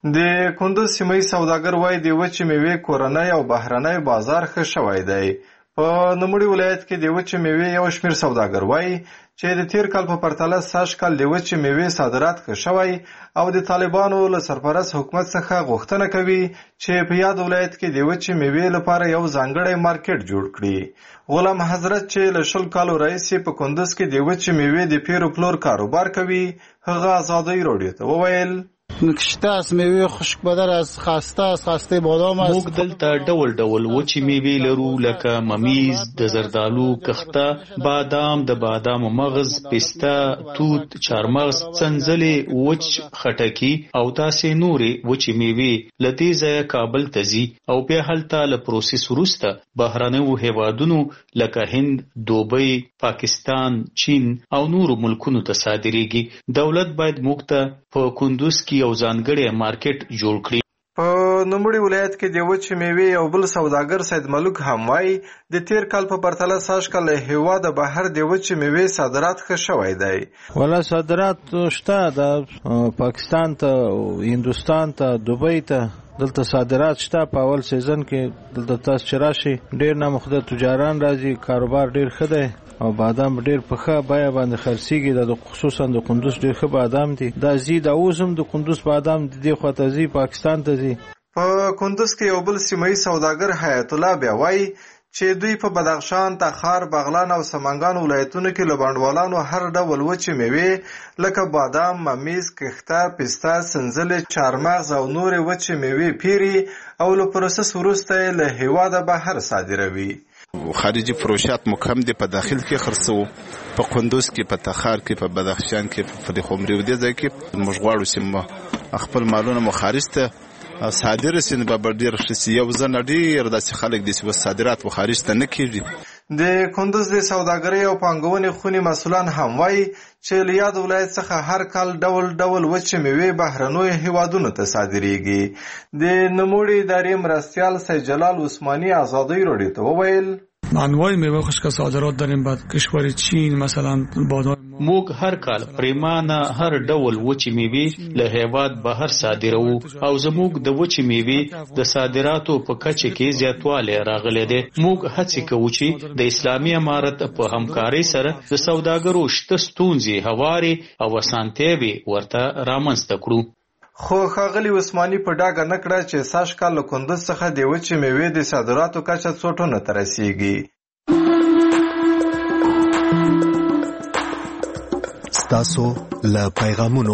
د کندوز سیمه سوداګر وایي د وچې میوې کورنۍ او بهرنۍ بازار ښه شوی دی. په نوموړي ولایت کې د وچې میوې یو شمېر سوداګر وایي چې د تیر کال په پرتله سږ کال د وچې میوې صادرات ښه شوی او د طالبانو له سرپرست حکومت څخه غوښتنه کوي چې په یاد ولایت کې د وچې میوې لپاره یو ځانګړی مارکیټ جوړ کړي. غلام حضرت چې له شل کالو راهیسې په کندوز کې د وچې میوې د پیر او پلور کاروبار کوي هغه ازادۍ راډیو ته وویل نکشته است میوه خشک بدر است خسته است خسته بادام است. موږ دلته ډول ډول وچې میوې لرو لکه ممیز د زردالو کښته بادام د بادام مغز پسته توت چارمغز څنځلې وچ خټکی او داسې نورې وچې میوې له دې ځایه کابل ته ځي او بیا هلته له پروسس وروسته بهرنیو هیوادونو لکه هند دوبۍ پاکستان چین او نورو ملکونو ته صادریږي. دولت باید موږ ته په کندوز کې یو ځانګړی مارکیټ جوړ کړي. په نوموړي ولایت کې د وچې میوې یو بل سوداګر سید ملک هم وایي د تیر کال په پرتله سږ کال له هېواده بهر د وچې میوې صادرات ښه شوی دی. والا صادرات شته د پاکستان ته هندوستان ته دوبۍ ته دلته صادرات شته. په اول سیزن کې دلته تاسو چې راشي ډېر نامخده تجاران راځي کاروبار ډېر ښه دی او بادام ډېر په ښه بیه باندې خرڅېږي. د خصوصا د کندوز ډېر ښه بادام دي. دا ځي دا اوس هم د کندوز بادام د دې خواته ځي پاکستان ته ځي. په کندوز کې یو بل سیمه ییز سوداګر حیات الله بیا وایي چې دوی په بدخشان تخار بغلان او سمنګان ولایتونو کې له بڼوالانو هر ډول وچې میوې لکه بادام ممیز کښته پسته سنځلې چارمغز او نورې وچې میوې پیري او له پروسس وروسته یې له هېواده بهر صادروي. خارجي فروشات مو کم دي په داخل کې خرڅو په کندوز کې په تخار کې په بدخشان کې په فریخ عمري و دې ځای کې موږ غواړو چې خپل مالونه مو خارج ته صادر سي نه به ډېر ښه سي. یو ځل ډېر داسې خلک دي چې صادرات و خارج ته نه کېږي. د کندوز د سوداګرۍ او پانګونې خونې مسؤلان هم وایي چې له یاد ولایت څخه هر کال ډول ډول وچې میوې بهرنیو هیوادونو ته صادریږي. د نوموړي ادارې مرستیال سید جلال عثمانی ازادۍ راډیو ته وویل انواع میوه خشک صادرات داریم بعد کشور چین مثلا بادام. موږ هر کال پریمانه هر ډول وچې میوې له هیواد بهر صادروو او زموږ د وچې میوې د صادراتو په کچه کې زیاتوالی راغلی دی. موږ هڅې کوو چې د اسلامي امارت په همکارۍ سره د سوداګرو شته ستونزې هوارې او اسانتیاوې ورته رامنځته کړو. خو ښاغلي عثماني په ډاګه نه کړه چې سږ کال له کندوز څخه د وچې میوې د صادراتو کچه څو ټنو ته رسیږي. ستاسو له پیغامونو.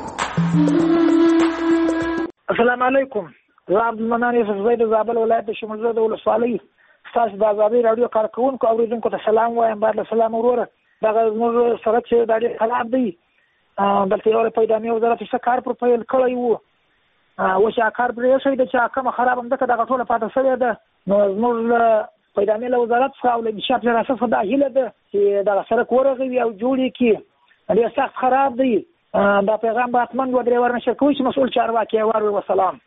السلام علیکم. زه عبدالمنان یوسف زی د زابل ولایت د شمولزه د ولسوالۍ ستاسو د ازادۍ راډیو کارکوونکو اورېدونکو ته سلام وایم. بعد له سلام وروره دغه زموږ سړک چې دا ډېر خراب دی دلته یو پیدامي وزارت څه کار پر پیل کړی وو اوس هغه کار پرې شوی دی چې کومه خراب همدغه دغه ټوله پاته شوې ده. نو زموږ پیدامي له وزارت څخه او له انشاء پر اساس دا هیله ده چې دغه سړک ورغوي او جوړ یې کړي. ډېر سخت خراب دی. دا پیغام به حتما دوه درې واره نشر کوي چې مسؤل چارواکي یې واوري. وسلام.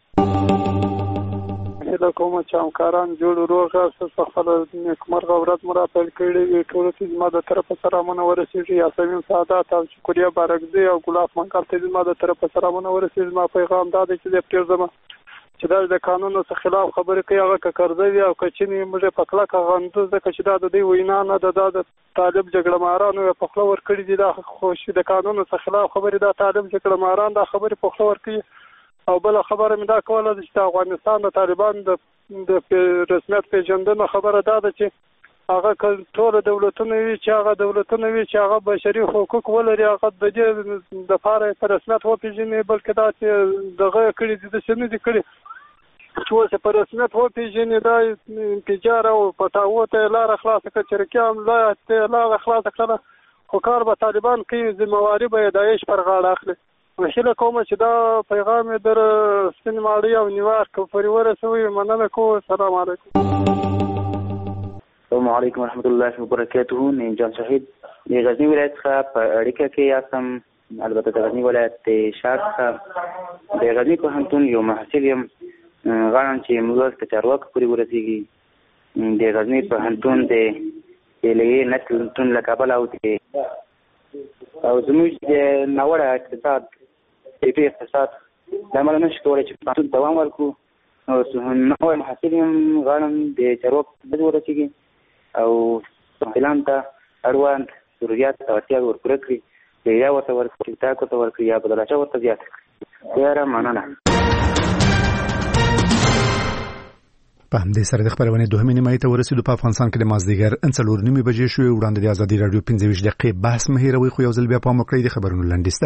هیله کوم چې همکاران جوړ روغ اوسه خپله نیکمرغه ورځ مو راپیل کړې وي. ټولو ته زما د طرفه سلامونه ورسېږي. یاسمین سعادت او شکریه بارکزی او ګلاب منقل ته زما د طرفه سلامونه ورسېږي. زما پیغام دا دی چې زه پرېږدم چې دا د قانونو څخه خلاف خبرې کوي هغه که کرزه وي او که چیني موږ په کلکه غندو ځکه چې دا د دوی وینا نه ده. دا د طالب جګړه مارانو یې په خوله ورکړي دي. دا خوش د قانونو څخه خلاف خبرې دا طالب جګړه ماران دا خبرې په خوله ورکوي. او بله خبره مې دا کوله چې د افغانستان د طالبان د رسمیت پیژندنه خبره دا ده چې هغه ټول دولتونه وي چې هغه دولتونه وي چې هغه بشري حقوق ولري هغه د دې د لپاره په رسمیت وپیژني بلکې دا چې دغه کړي د سیمې دي کړي چې اوس په رسمیت وپیژني دا انفجار او پټاو ته لار خلاص کړي چې رکام لا ته لار خلاص کړه خو کار به طالبان کوي ذمہواری به داعش پر غاړه اخلي وشله کوم چې دا پیغام در سپین ماړی او نیویارک پورې ورسوي مننه کوم سلام علیکم السلام علیکم ورحمۃ اللہ وبرکاتہ نیم جان شهید د غزنی ولایت څخه په اړیکه کې یاسم البته د غزنی ولایت شهر څخه د غزنی پوهنتون یو محصل یم غواړم چې موږ ته چارواکو پورې ورسیږي د غزنی پوهنتون د لیې نتلتون له کابل او او زموږ د ناوړه اقتصاد په اقتصاد د عمل نشي کولای چې پوهنتون دوام ورکړو او نو محصل یم غواړم د چارواکو پورې ورسیږي او پلان ته اړوند ضرورت او اړتیا ورپوره کړي یا ورته ورکړي تا کو ته ورکړي یا بدل اچا ورته زیات کړي یاره مننه په همدې سره د خبرونه دوه نیمه ته ورسېدو په افغانستان کې د مازدیګر څلور نیمه بجې شوې وړاندې د ازادي رادیو پنځه ویشت دقیقې بحث مهیروي خو یو ځل بیا په مکرې د خبرونو لنډیسته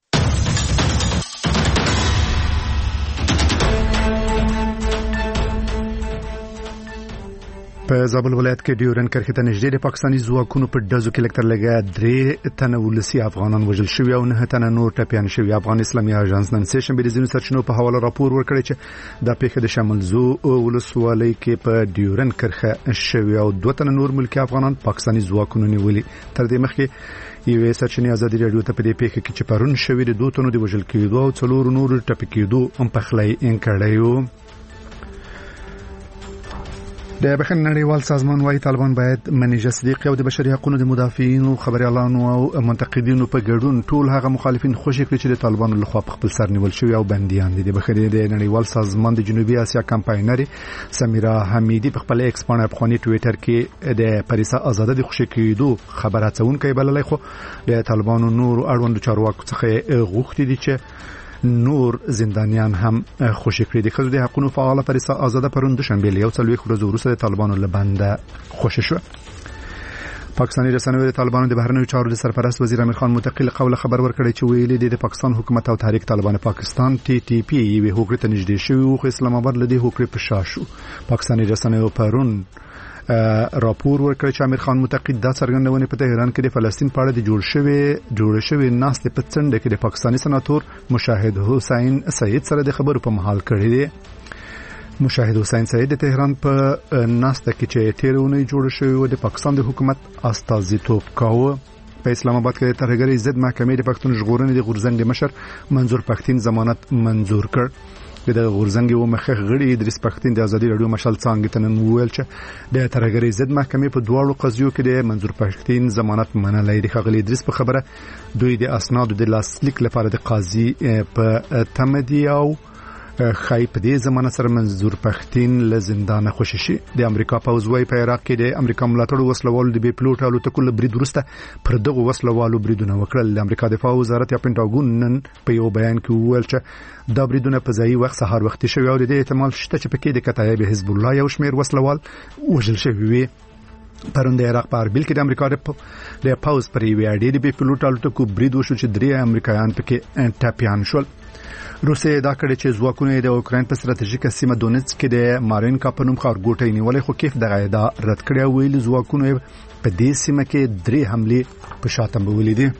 په زابل ولایت کې ډیورن کرښې ته نږدې د پاکستاني ځواکونو په ډزو کې لکتر لګا درې تنه ولسی افغانان وژل شوي او نه تنه نور ټپيان شوي. افغان اسلامي اژانس نن سه شنبه د ځینو سرچینو په حواله راپور ورکړی چې د پیښې د شمالزو ولسوالۍ کې په ډیورن کرښه شوي او دوه تنه نور ملکی افغانان پاکستاني ځواکونو نیولي. تر دې مخکې یوې سرچینې ازادي رادیو ته په دې پیښه کې چې پرون شوي د دوه تنو د وژل کېدو او څلور نور ټپي کېدو هم په خلای انکړیو. د بخښنې نړیوال سازمان وايي طالبان باید منیژه صدیقی او د بشري حقوقو د مدافعینو خبريالانو او منتقدینو په ګډون ټول هغه مخالفین خوشی کړي چې د طالبانو لخوا په خپل سر نیول شوی او بنديان دي. د بخښنې د نړیوال سازمان د جنوبي اسیا کمپاینر سمیرا حمیدی په خپل ایکس باندې په خونی ټوئیټر کې د پاریسا آزاده د خوشی کېدو خبره اتون کوي بللای خو د طالبانو نور اړوند چارواکو څخه غوښتي دي چې نور زندانیان هم خوشی کړي. د خځو د حقوقو فعال پاریسا آزاده پروند شنبه یو څلوي ورځې وروسته د طالبانو لبنده خوشی شو. پاکستاني رسنیو د طالبانو د بهرنیو چارو د سرپرست وزیر امیر خان متقی قوله خبر ورکړی چې ویلي دی د پاکستان حکومت او تحریک طالبان پاکستان ټي ټي پی یو هوکړه ته نږدې شوی او اسلام آباد لدی هوکړه په شا شو. پاکستاني رسنیو پرون راپور ورکړی چې امیر خان متقی د څرګندونې په تهران کې د فلسطین په اړه د جوړ شوی جوړ شوی ناست په څنډه کې د پاکستاني سناتور مشاهد حسین سید سره د خبرو په محل کړی دی. مشاهد حسین سید د تهران په ناست کې چې تیرونه جوړ شوی و د پاکستان د حکومت استازیتوب کاوه. په اسلام آباد کې د ترهګرۍ ضد محکمې د پښتون ژغورنې د غورځنګ مشر منظور پښتين ضمانت منظور کړ. د غورځنګ یو مخخ غړي ادریس پښتين د ازادي رادیو مشال څنګه تنن ویل چې د ترهګرۍ ضد محکمې په دواړو قضیو کې د منظور پښتين ضمانت منلای دی. خغلی ادریس په خبره دوی د اسنادو د لاسلیک لپاره د قاضي په تمدي او خای په دې زمانه سره منظور پښتين له زندانه خوشی شي. د امریکا پوځوي په عراق کې د امریکا ملاتړو وسلوالو د بي پلوټ الوتکو له برید وروسته پر دغه وسلوالو بریدونه وکړل. د امریکا دفاع وزارت یا پینټاګون نن په یو بیان کې وویل چې دا بریدونه په ځای وخت سهار وختي شوی او د احتمال شته چې پکې د کتایب حزب الله یو شمیر وسلوال وژل شوی وي. پرون د عراق په اربیل کې د امریکا د پاوز پر یو اډې د بي پلوټ الوتکو برید وشو چې درې امریکایان پکې ټاپیان شول. روسیه دا کړي چې ځواکونه د اوکرين په ستراتیژیکه سیمه دونیتسک کې د مارینکا په نوم ښارګوټي نیولې خو کیف دغه ادعا رد کړې او ویل ځواکونه په دې سیمه کې درې حمله په شاتم بولې دي.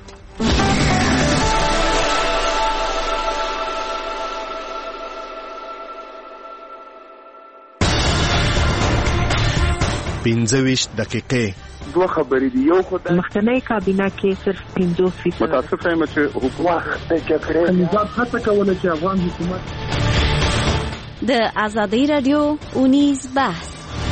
پنځه ویشت دقیقې دوه خبرې دي. یو خو د مخکنی کابینه کې صرف پنځوس فیصد متاسفه یم چې حکومت د جګړې نظام هڅه کوله چې افغان حکومت د ازادي رادیو اونیز بحث.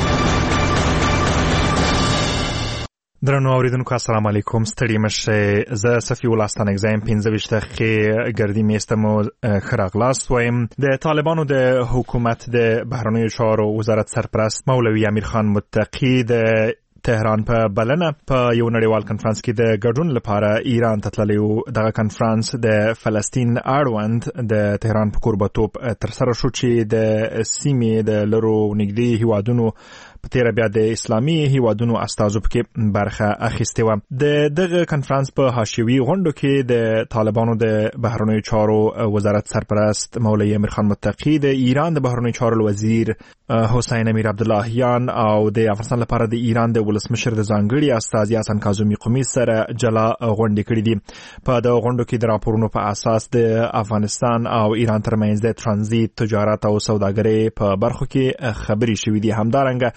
درنو اوریدونکو السلام علیکم. ستړي مشه زه صفی ولستان اگزایم پنځه ویشت دقیقې ګردی میستمو خراغلاست وایم. د طالبانو د حکومت د بهرنیو چارو وزارت سرپرست مولوی امیر خان متقی د تهران په بلنه په یو نړیوال کنفرانس کې د ګډون لپاره ایران ته تللی و. دغه کنفرانس د فلسطین اړوند د تهران په کوربتوب ترسره شو چې د سیمې د لرو نږدې هیوادونو په تیر بیا د اسلامي هیوادونو استازو پکې برخه اخیسته و. د دغه کنفرانس په حاشیوي غونډو کې د طالبانو د بهرنیو چارو وزارت سرپرست مولوی امیر خان متقی، د ایران د بهرنیو چارو وزیر حسین امیر عبداللهیان او د افغانستان لپاره د ایران د ولسمشر د ځانګړي استازي حسن کاظمي قومي سره جلا غونډې کړې دي. په دغه غونډو کې د راپورونو په اساس د افغانستان او ایران ترمنځ د ترانزیت، تجارت او سوداګرۍ په برخو کې خبرې شوې دي. همدارنګه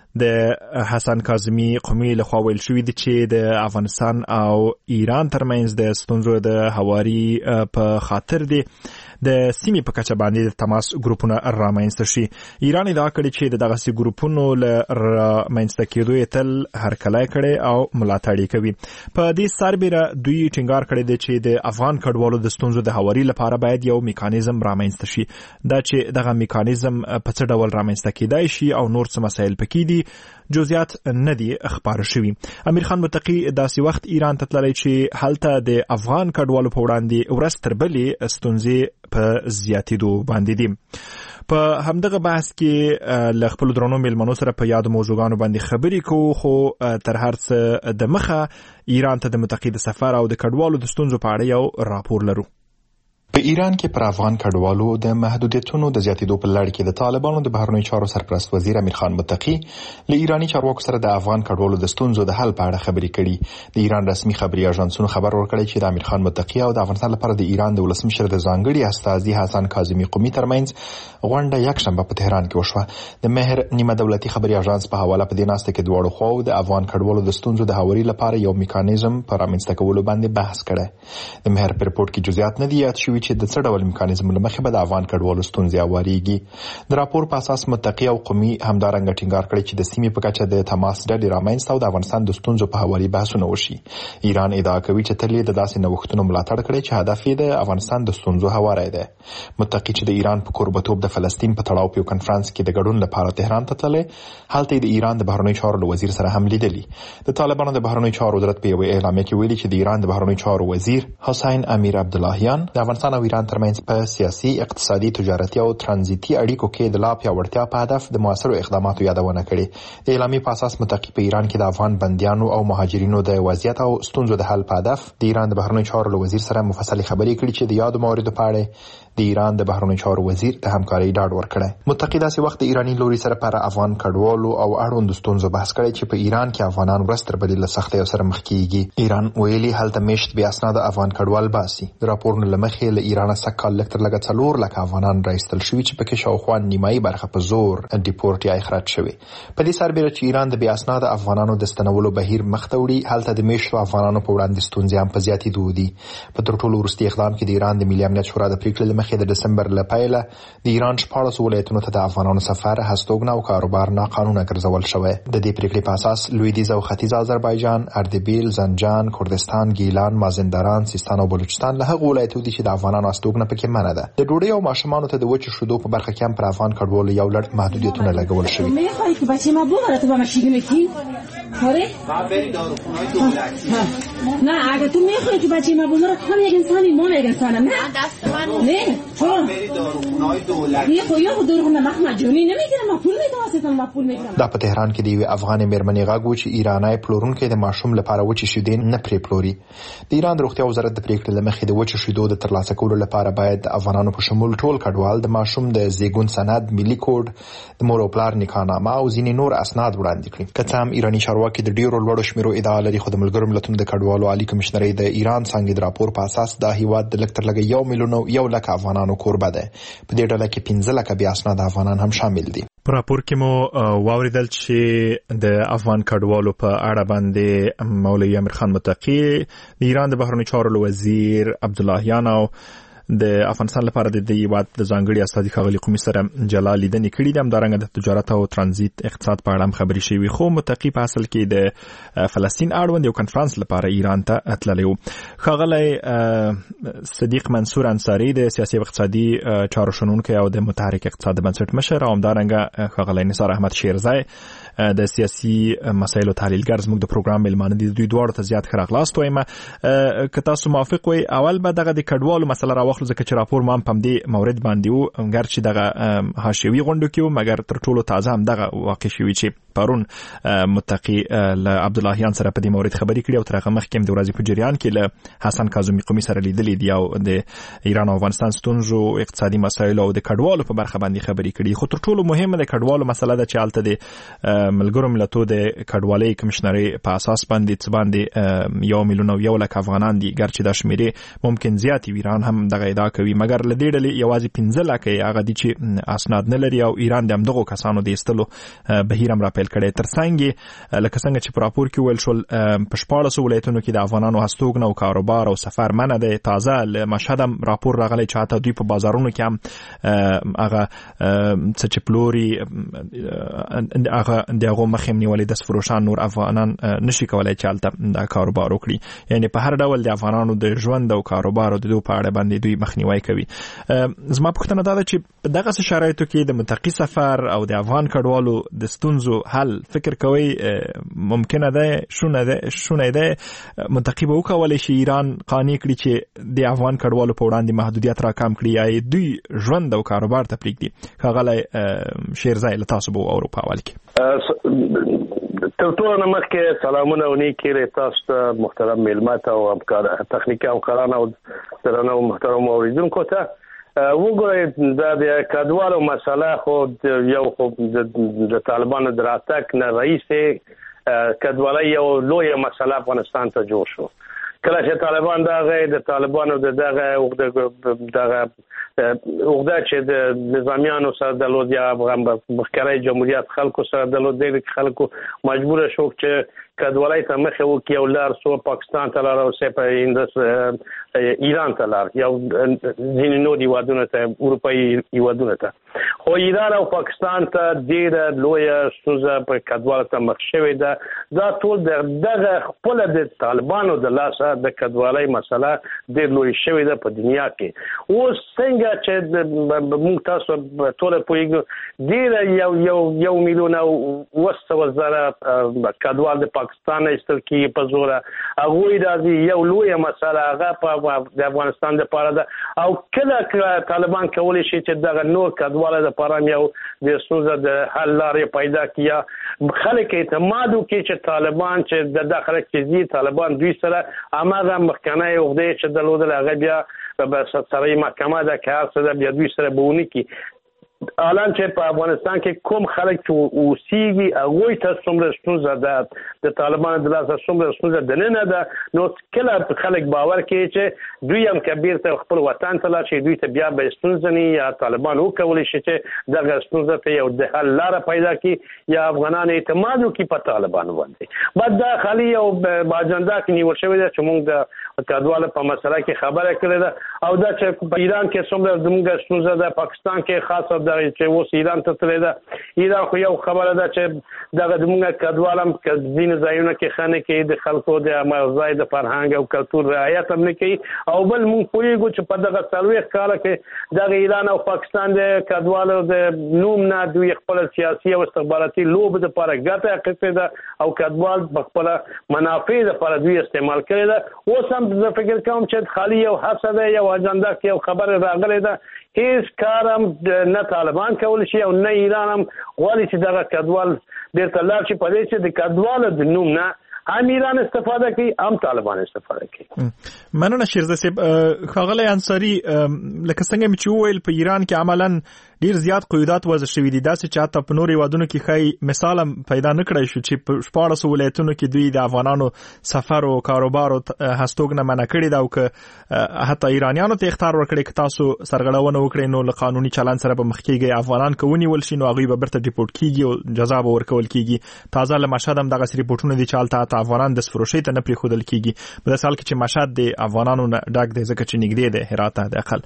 د حسن کاظمي قومي لخوا ویل شوې دي چې د افغانستان او ایران ترمنځ د ستونزو د هواري په خاطر دي د سیمې په کچه باندې د تماس ګروپونه رامنځته شي. ایران ادعا کړې چې د دغسې ګروپونو له رامنځته کېدو یې تل هرکلی کړی او ملاتړ یې کوي. په دې سربیره دوی ټینګار کړی دی چې د افغان کډوالو د ستونزو د هواري لپاره باید یو میکانیزم رامنځته شي. دا چې دغه میکانیزم په څه ډول رامنځته کېدای شي او نور څه مسایل پکې دي جزئیات نه دي خبر شوي. امیر خان متقی داسې وخت ایران ته تللی چې هلته د افغان کډوالو په وړاندې ورځ تر بلې ستونزې په زیاتېدو باندې دي. په همدغه بحث کې له خپلو درنو میلمنو سره په یادو موضوعګانو باندې خبرې کوو، خو تر هر څه د مخه ایران ته د متقی د سفر او د کډوالو د ستونزو په اړه یو راپور لرو. په ایران کې پر افغان کډوالو د محدودیتونو د زیاتېدو په لړ کې د طالبانو د بهرنیو چارو سرپرست وزیر امیر خان متقی له ایرانی چارواکو سره د افغان کډوالو د ستونزو د حل په اړه خبرې کړي. د ایران رسمي خبري اژانسونو خبر ورکړی چې د امیر خان متقی او د افغانستان لپاره د ایران د ولسمشر د ځانګړي استازي حسن کاظمي قومي ترمنځ غونډه یکشنبه په تهران کې وشوه. د مهر نیمه دولتي خبري اژانس په حواله په دې ناسته کې دواړو خواو د افغان کډوالو د ستونزو د هواري لپاره یو میکانیزم په رامنځته کولو باندې بحث کړی. د مهر په رپورټ کې جزئیات نه دي یاد شوي چې د څه ډول میکانیزم لمخې به د افغان کډوالو ستونزې هوارېږي. د راپور په اساس متقی او قومي همدارنګه ټینګار کړی چې د سیمې په کچه د تماس ډلې رامنځته او د افغانستان د ستونزو په هواري بحثونه وشي. ایران ادعا کوي چې تل یې د داسې نوښتونو ملاتړ کړی چې هدف یې د افغانستان د ستونزو هواری دی. متقی چې د ایران په کوربتوب د فلسطین په تړاو په یو کنفرانس کې د ګډون لپاره تهران ته تللی، هلته د ایران د بهرنیو چارو له وزیر سره هم لیدلی. د طالبانو د بهرنیو چارو وزارت په یوه اعلامیه کې ویلي چې د ایران د بهرنیو چارو وزیر حسین امیر عبداللهیان د افغانستان او ایران ترمنځ په سیاسي، اقتصادي، تجارتي او ترانزیتي اړیکو کې د لا پیاوړتیا په هدف د موثرو اقداماتو یادونه کړې. د اعلامیې په اساس متقی په ایران کې د افغان بندیانو او مهاجرینو د وضعیت او ستونزو د حل په هدف د ایران د بهرنیو چارو له وزیر سره مفصلې خبرې کړې چې د یادو مواردو په اړه د ایران د بهرنیو چارو وزیر د همکارۍ ډاډ ورکړی. متقی داسې وخت د ایرانی لوري سره پر افغان کډوالو او اړوندو ستونزو بحث کړی چې په ایران کې افغانان ورځ تر بلې له سختیو سره مخ کیږي. ایران ویلي هلته میشت بې اسناده افغان کډوال باسي. د راپورونو له مخې له ایرانه سږ کال لږ تر لږه څلور لکه افغانان راایستل شوي چې پکې شاوخوا نیمایي برخه په زور ډیپورټ یا اخراج شوي. په دې سربیره چې ایران د بې اسناده افغانانو د ستنولو بهیر مخ ته وړي، هلته د میشتو افغانانو په وړاندې ستونزې هم په زیاتېدو دي. په تر ټولو وروستي اقدام کې د ایران د ملي امنیت شورا د پریکړې له مخې د ډسمبر له پیله د ایران شپاړسو ولایتونو ته د افغانانو سفر، هستوګنه او کاروبار ناقانونه ګرځول شوی. د دې پریکړې په اساس لویدیځ او ختیځ آذربایجان، اردبیل، زنجان، کردستان، ګیلان، مازندران، سیستان او بلوچستان له هغو ولایتونو دي چې د افغانانو هستوګنه پکې منع ده. د ډوډۍ او ماشومانو ته د وچو شیدو په برخه کې هم پر افغان کډوالو یو لړ محدودیتونه لګول شوي. میخوای که بچه ما ببره تو با ماشین میتی؟ آره؟ بری داروخونه‌های دولتی. نه اگه تو میخوای که بچه ما ببره هم یک انسانی ما یک انسانم. نه دست من نه چون بری داروخونه‌های دولتی. نه خو یو داروخونه مخ مجانی نمیگیرم، ما پول میدم واسه ما پول میگیرم. دا په تهران کې دی افغان میرمنې غاګو چې ایرانی پلورونکو د ماشوم لپاره وچې شیدې نه پرې پلوري. د ایران د روغتیا وزارت د پریکړې لمخې د وچې شیدو د ترلاسه کولو لپاره باید د افغانانو په شمول ټول کډوال د ماشوم د زیږون سند، ملي کوډ، د مور او پلار نکاحنامه او ځینې نور اسناد وړاندې کړي. که څه هم ایرانی چارواکي د ډیرو لوړو شمیرو ادعا لري، خو د ملګرو ملتونو د کډوالو عالی کمشنرۍ د ایران څنګه د راپور په اساس دا هیواد د لږ تر لږه یو میلیون او یو لک افغانانو کوربه ده. په دې ډله کې پنځه لکه بې اسناده افغانان هم شامل دي. په راپور کې مو واوریدل چې د افغان کډوالو په اړه باندې مولوی امیر خان متقی، د ایران د بهرنیو چارو وزیر عبداللهیان او د افغانستان لپاره د دې هیواد د ځانګړي استازي ښاغلي قومي سره جلا لیدنې کړې دي. همدارنګه د تجارت او ترانزیت اقتصاد په اړه هم خبرې شوي. خو متقی په اصل کې د فلسطین اړوند یو کنفرانس لپاره ایران ته تللی و. ښاغلی صدیق منصور انصاري د سیاسي او اقتصادي چارو شنونکی او د متحرک اقتصاد بنسټ مشر، او همدارنګه ښاغلی نثار احمد شیرزی د سیاسي مسایلو تحلیلګر زموږ د پروګرام میلمانه دي. دوی دواړو ته زیات ښه راغلاست وایم. که تاسو موافق وئ اول به دغه د کډوالو مسله راواخلو، ځکه چې راپور ما هم په همدې مورد باندې و، ګر چې دغه حاشیوي غونډو کې و، مګر تر ټولو تازه هم دغه واقع شوي چې پرون متقی له عبد اللهیان سره په دې مورید خبري کړې او تر هغه مخکې د ورځې په جریان کې له حسن کاظمي قومي سره لیدلې دي او د ایران او افغانستان ستونزو اقتصادي مسایل او د کډوالو په برخه باندې خبري کړې. خو تر ټولو مهمه د کډوالو مسله ده چې الته د ملګرو ملتونو د کډوالۍ کمشنري په اساس باندې څه باندې یو میلیون او یو لک افغانان دي، ګرچې دا شمیرې ممکن زیات وي. ایران هم دغه ادعا کوي، مګر له دې ډلې یوازې پنځه لکه هغه دي چې اسناد نه لري او ایران د همدغو کسانو د ایستلو بهیر هم راپیل کړی. ترڅنګ لکه څنګه چې په راپور کې ویل شول په شپاړسو ولایتونو کې د افغانانو هستوګنه او کاروبار او سفر منع دی. تازه له مشهد هم راپور راغلی چې حتی دوی په بازارونو کې هم هغه څه چې پلوري هغه د هغو مخې نیولې دست فروشان نور افغانان نشي کولای چې هلته دا کاروبار وکړي. یعنې په هر ډول د افغانانو د ژوند او کاروبار او د دوی په اړه باندې دوی مخنیوی کوي. زما پوښتنه دا ده چې په دغسې شرایطو کې د متقي سفر او د افغان کډوالو د ستونزو حل فکر کوئ ممکنه ده، شونه ده شونه ده متقي به وکولی شي ایران قانع کړي چې د افغان کډوالو په وړاندې محدودیت را کم کړي یا دوی ژوند او کاروبار ته پرېږدي؟ ښاغلی شیرزی له تاسو به وورو په اول کې. تر ټولو نه مخکې سلامونه او نیکې تاسو ته محترم میلمه ته او تخنیکي همکاران او درنو او محترمو اورېدونکو ته. وګورئ دا د کډوالو مسله خو یو خو د طالبانو د راتګ نه راهیسې کډوالۍ یو لویه مسله افغانستان ته جوړ شو. کله چې طالبان دغه د طالبانو د دغه دغه اوږده چې د نظامیانو سره درلود یا مخکري جمهوریت خلکو سره درلود، د خلکو مجبور شو چې کډوالۍ ته مخه وکړي او لار سو پاکستان ته لار او سه په هندس ایران ته لار یا ځینې نور هیوادونو ته اروپایي هیوادونو ته. خو ایران او پاکستان ته ډېره لویه ستونزه په کډوالو ته مخ شوې ده. دا ټول دغه خپله د طالبانو د لاسه د کډوالۍ مسله ډېر لوی شوې ده په دنیا کې. اوس څنګه چې موږ تاسو ټول پوهېږو ډېره یو یو یو میلیون او اوه سوه زره کډوال د پاکستان ایستل کېږي په زوره، هغوی راځي یو لویه مسله هغه په د افغانستان دپاره ده. او کله طالبان کولی شي چې دغه نور کډواله دپاره هم یو د ستونزه د حل لارې پیدا کړي یا خلک اعتماد وکړي چې طالبان چې د دا خلک چې ځي طالبان دوی سره هماغه مخکنۍ عقدې چې درلودل هغه بیا به سره محکمه ده که هر څه ده بیا دوی سره به ونه کړي. الان چې په افغانستان کې کوم خلک چې اوسېږي هغوی ته څومره ستونزه ده، د طالبانو د لاسه څومره ستونزه دننه ده، نو کله خلک باور کوي چې دوی هم که بیرته خپل وطن ته لاړ شي دوی ته بیا به ستونزه نه یا طالبان وکولی شي چې دغه ستونزه ته یو د حل لاره پیدا کړي یا افغانان اعتماد وکړي په طالبانو باندې. بعد دا خالي یو اجنډا کې نیول شوې ده چې موږ د کډوالو په مسله کې خبره کړې ده او دا چې په ایران کې څومره زموږ ستونزه ده، پاکستان کې خاصه ده چې اوس ایران ته تللی ده. ایران خو یو خبره ده چې دغه زموږ کډوال هم ځینې ځایونه کې ښه نه کوي، د خلکو د ځای د فرهنګ او کلتور رعایت هم نه کوي. او بل موږ پوهېږو چې په دغه څلوېښت کاله کې دغه ایران او پاکستان د کډوالو د نوم نه دوی خپله سیاسي او استخباراتي لوبې دپاره ګټه اخیستې ده او کډوال په خپله منافع دپاره دوی استعمال کړې ده. اوس هم زه فکر کوم چې خالي یو هڅه ده، یو اجنډا کې یو خبره راغلې ده. هیڅ کار هم نه طالبان کولی شي او نه ایران هم غواړي چې دغه کډوال بیرته لاړ شي. په دې چې د کډوالو د نوم نه هم ایران استفاده کوي هم طالبان استفاده کوي. مننه شیرزه صاحب. ښاغلی انصاري، لکه څنګه مې چې وویل په ایران کې عملاً ډیر زیات قیودات وضع شوي دي، داسې چې حتی په نورو هیوادونو کې ښایي مثال هم پیدا نه کړی شو چې په شپاړسو ولایتونو کې دوی د افغانانو سفر او کاروبار او هستوګنه منع کړې ده او که حتی ایرانیانو ته اخطار ورکړی که تاسو سرغړونه وکړئ نو له قانوني چلند سره به مخ کېږئ، افغانان که ونیول شي نو هغوی به بیرته ډیپورټ کېږي او جزا به ورکول کېږي. تازه له مشهد هم دغسې ریپورټونه دي چې هلته حتی افغانان دستفروشۍ ته نه پرېښودل کېږي. په داسې حال کې چې مشهد د افغانانو نه ډک دی ځکه چې نږدې دی هرات ته د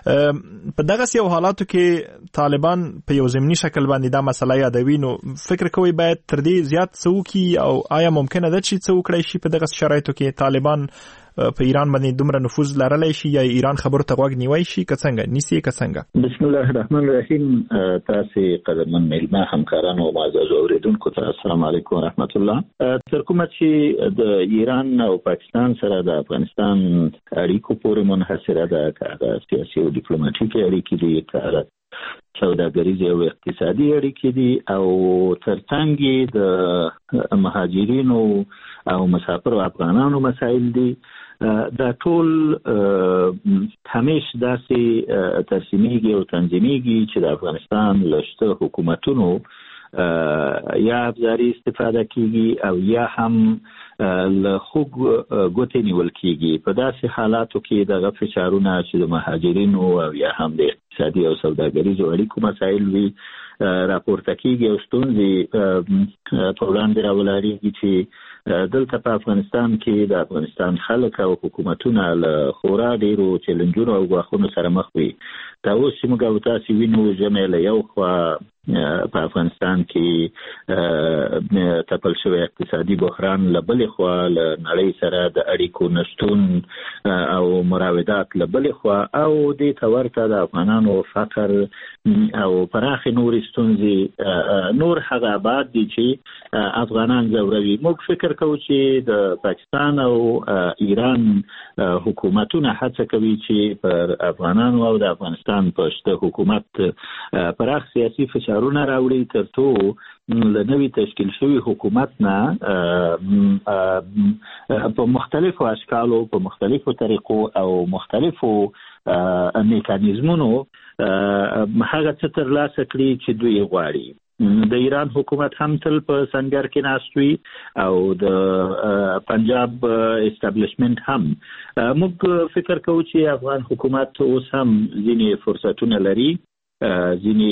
اقل. په دغسې یو حالاتو کې طالبان په یو ضمني شکل باندې دا مسله یادوي، نو فکر کوئ باید تر دې زیات څه وکړي او آیا ممکنه ده چې څه وکړی شي په دغه شرایطو کې طالبان په ایران باندې دومره نفوذ لرلی شي یا ایران خبرو ته غوږ نیوی شي که څنګه نیسي که څنګه؟ بسم الله الرحمن الرحیم. تاسې قدرمن میلمه همکارانو او معززو اورېدونکو ته السلام علیکم ورحمت الله. تر کومه چې د ایران او پاکستان سره د افغانستان اړیکو پورې منحصره ده، که هغه سیاسي او ډیپلوماټیکې اړیکې دي، که هغه سوداګریزې او اقتصادي اړیکې دي او ترڅنګ د مهاجرینو او مسافرو افغانانو مسایل دي. دا ټول همیش داسې ترسیمیږي او تنظیمیږي چې د افغانستان له شته حکومتونو یا ابزاري استفاده کیږي او یا هم له خوږ ګوتې نیول کیږي. په داسې حالاتو کې دغه فشارونه چې د مهاجرینو او یا هم د اقتصادي او سوداګریزو اړیکو مسایل وي راپورته کیږي او ستونزې په وړاندې راولاړېږي چې دلته په افغانستان کې د افغانستان خلک او حکومتونه له خورا ډېرو چیلنجونو او ګواښونو سره مخ وي. دا اوس چې موږ او تاسې وینو ژمی له یو خوا په افغانستان کې تپل شوی اقتصادي بحران، له بلې خوا له نړۍ سره د اړیکو نشتون او مراودات له بلې خوا، او دې ته ورته د افغانانو فقر او پراخې نورې ستونزې نور هغه ابعاد دي چې افغانان ځوروي. موږ فکر کوو چې د پاکستان او ایران حکومتونه هڅه کوي چې پر افغانانو او د افغانستان په شته حکومت پراخ سیاسي فشارونه راوړي ترڅو له نوي تشکیل شوي حکومت نه په مختلفو اشکالو په مختلفو طریقو او مختلفو میکانیزمونو هغه څه ترلاسه کړي چې دوی غواړي. د ایران حکومت هم تل په سنگر کې ناست وي او د پنجاب اسټابلیشمنت هم. موږ فکر کوو چې افغان حکومت اوس هم ځینې فرصتونه لري، ځینې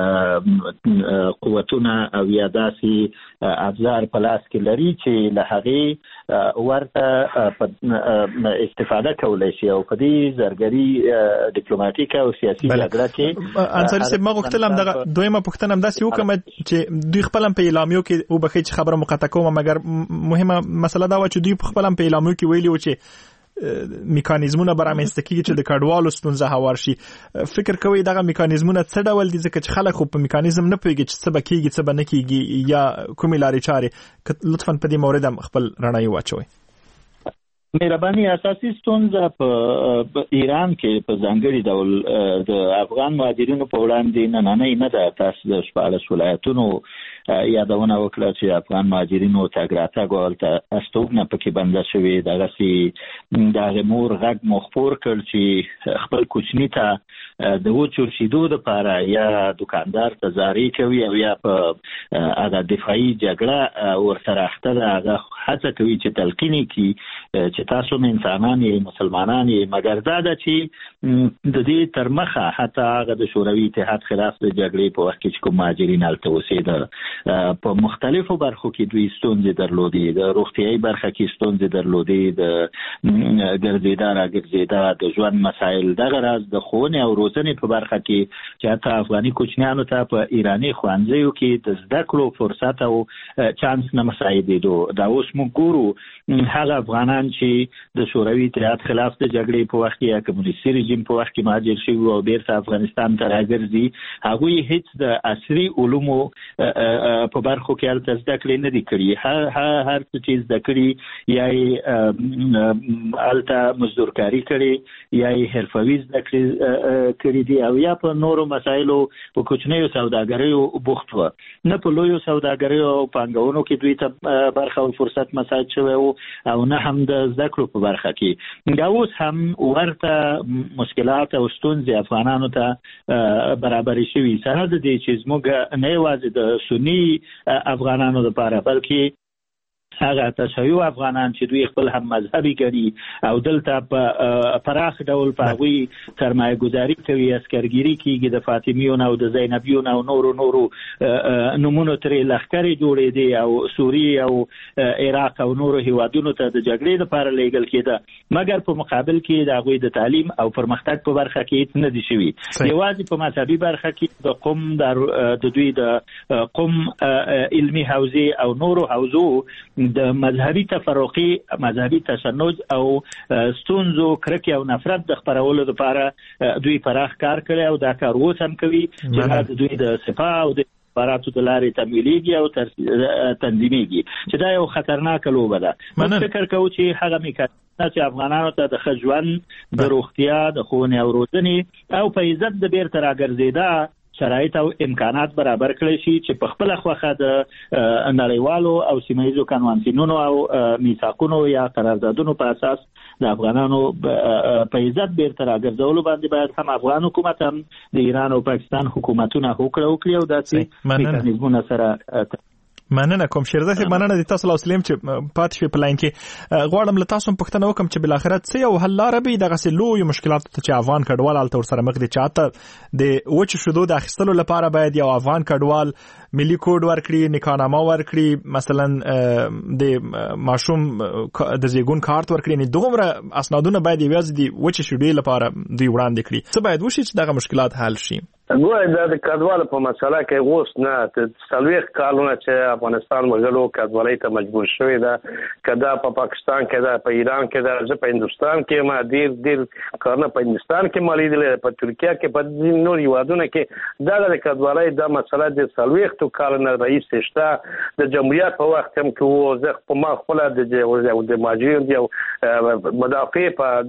قوتونه او یا داسې ابزار په لاس کې لري چې له هغې ورته استفاده کولی شي او په دې زرګري ډیپلوماټیکه او سیاسي جګړه کې. انصاري صاحب، ما غوښتل همدغه دویمه پوښتنه همداسې وکړم چې دوی خپل هم په اعلامیو کې وبښئ چې خبره مقطع کوم، مګر مهمه مسله دا وه چې دوی خپل هم په اعلامیو کې ویلي و چې میکانیزمونه به رامنځته کېږي چې د کډوالو ستونزه هوار شي. فکر کوئ دغه میکانیزمونه څه ډول دي؟ ځکه چې خلک خو په میکانیزم نه پوهېږي چې څه به کېږي څه به نه کېږي یا کومې لارې چارې. لطفا په دې مورد هم خپل رڼایي واچوئ. مهرباني، اساسي ستونزه په ایران کې په ځانګړي ډول د افغان مهاجرینو په وړاندې نننۍ نه ده. تاسو د شپاړس ولایتونو یادونه وکړه چې افغان مهاجرینو تګ راتګ او هلته استوګنه پکې بنده شوې. دغسې د هغې مور غږ مو خپور کړ چې خپل کوچني ته د وچو شیدو دپاره یا دکاندار ته زارۍ کوي او یا په هغه دفاعي جګړه ورسره اخته ده. هغه هڅه کوي چې تلقین یې کړي چې تاسو هم انسانان یې، مسلمانان یې، مګر دا ده چې د دې تر مخه حتی هغه د شوروي اتحاد خلاف د جګړې په وخت کې چې کوم مهاجرین هلته اوسېده په مختلفو برخو کې دوی ستونزې درلودې. د روغتیایي برخه کې ستونزې درلودې، د ګرځېدا راګرځېدا، د ژوند مسایل، دغه راز د ښوونې او روزنې په برخه کې چې حتی افغاني کوچنیانو ته په ایراني ښوونځیو کې د زده کړو فرصت او چانس نه مساعدېدو. دا اوس موږ ګورو هغه افغانان چې د شوروي اتحاد خلاف د جګړې په وخت کې یا کمونیستي رژیم په وخت کې مهاجر شوي او بیرته افغانستان ته راګرځي، هغوی هیڅ د عصري علومو په برخو کې هلته زده کړې نه دي کړي. هر هر څه چې زده کړي یا یې هلته مزدورکاري کړې یا یې حرفوي زده کړې کړي دي او یا په نورو مسایلو په کوچنیو سوداګریو بوخت وه. نه په لویو سوداګریو او پانګونو کې دوی ته برخه او فرصت مساعد شوی و او نه هم د زده کړو په برخه کې. دا اوس هم ورته مشکلات او ستونزې افغانانو ته برابرې شوي، سره د دې چې زموږ نه یوازې د سني افغانانو لپاره بلکې هغه تشیع افغانان چې دوی خپل هم مذهبي ګڼي او دلته په پراخ ډول په هغوی سرمایه ګذاري کوي، عسکرګیري کېږي، د فاطمیون او د زینبیون او نورو نورو نومونو ترې لښکرې جوړېدې او سوریې او عراق او نورو هیوادونو ته د جګړې لپاره لیږل کېده، مګر په مقابل کې د هغوی د تعلیم او پرمختګ په برخه کې هېڅ نه دي شوي. یوازې په مذهبي برخه کې د قم د دوی د قم علمي حوزې او نورو حوزو د مذهبي تفرقي، مذهبي تشنج او ستونزو، کرکې او نفرت د خپرولو لپاره دوی پراخ کار کړی او دا کار اوس هم کوي چې دا د دوی د سپاه او د براتو د لارې تمویلېږي او تنظیمېږي، چې دا یو خطرناکه لوبه ده. موږ فکر کوو چې هغه میکانیزمونه چې افغانانو ته د ښه ژوند، د روغتیا، د ښوونې او روزنې او په عزت د بیرته راګرځېدا شرایط او امکانات برابر کړي شي چې په خپل خوخه د نړیوالو او سیمایي قانونونو او میثاقونو یا قراردادونو په اساس د افغانانو په عزت بیرته راګرځولو باندې باید هم افغان حکومت هم د ایران او پاکستان حکومتونه هوکړه وکړي او داسې میکانیزمونه سره مننه کوم شیرزه سي مننه د تاسو لاسلیم چې پات شي په لاین کې غواړم له تاسو پوښتنه وکم چې بل اخرت څه یو حل لاره به دغه سلوي مشکلات ته چې افغان کډوال ال تر سره مخ دي چاته د وچ شودو د اخیستلو لپاره باید یو افغان کډوال ملي کوډ ورکړي نکانامه ورکړي مثلا د ماشوم د زیګون کارت ورکړي نه دومره اسنادونه باید یوازې دی وچ شودو لپاره دی وړاندې کړي څه باید وشي چې دغه مشکلات حل شي ګوره دا د کډوالو په مسله کې اوس نه څلوېښت کالونه چې افغانستان وګړو کډوالۍ ته مجبور شوی ده کدا په پاکستان کې ده په ایران کې ده زه په هندوستان کې ما ډیر ډیر کارونه په هندوستان کې ما لیدلې په ترکیه کې په نور هیوادونو کې دا د کډوالۍ دا مسله د څلوېښتو کالونو رئیس شته د جمهوریت په وخت هم کې وو زه په ما خپل د د ماجرین یو مدافع په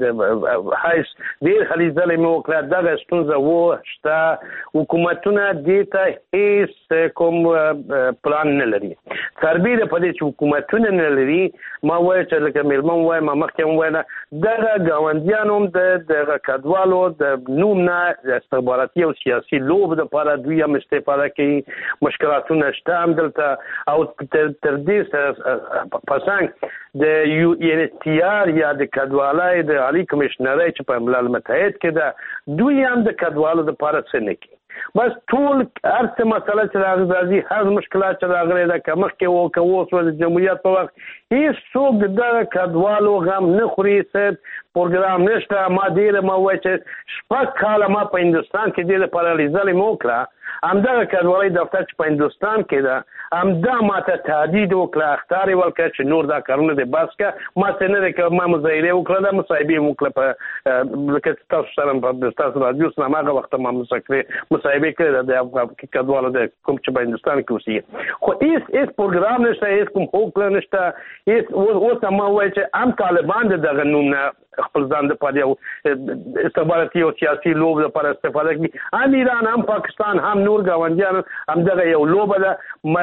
هیڅ ډیر خلیزلې مې وکړه دغه ستونزه وو شته حکومتونه دې ته هیڅ کوم پلان نه لري تربیه په دې چې حکومتونه نه لري ما وایي چې لکه مېرمن وایي ما مخکې وایي دغه ګاونډیانو هم د کډوالو د نوم نه استخباراتي او سیاسي لوب لپاره دوی هم استفاده کوي مشکلاتونه شته هم دلته او تر دې سره پسنګ د یو ان ایچ سی آر یا د کډوالۍ د عالی کمشنرۍ چې په ملل متحد کې ده دوی هم د کډوالو لپاره څه نه کوي بس ټول هر څه مسله چې راغلي هر مشکلات چې راغلي دا کمخ کې وو که اوس د جمهوریت په وخت هیڅ څوک د کډوالو غم نه خوري ست پروګرام نشته ما ډیر ما وایي چې شپږ کاله ما په هندوستان کې ډیر پارالیزل مو کړه همدغه کډوالۍ دفتر چې په هندوستان کې ده همدا ماته تهدید وکړه اختار ولکه چې نور دا کارونه د بس کا ما څنګه نه کوم ما مزایره وکړه د مصاحبه وکړه په لکه تاسو سره په تاسو رادیو سره هغه وخت ما مسکره مصاحبه کړې د کډوالو د کوم چې په هندوستان کې اوسي خو هیڅ هیڅ پروګرام نشته هیڅ کوم حکم نشته هیڅ اوس ما وایي چې ام طالبان دغه نوم نه خپل ځان د پاره یو استخباراتي او سیاسي لوب لپاره استفاده کوي هم ایران هم پاکستان هم نور ګاونډیان هم دغه یو لوب ده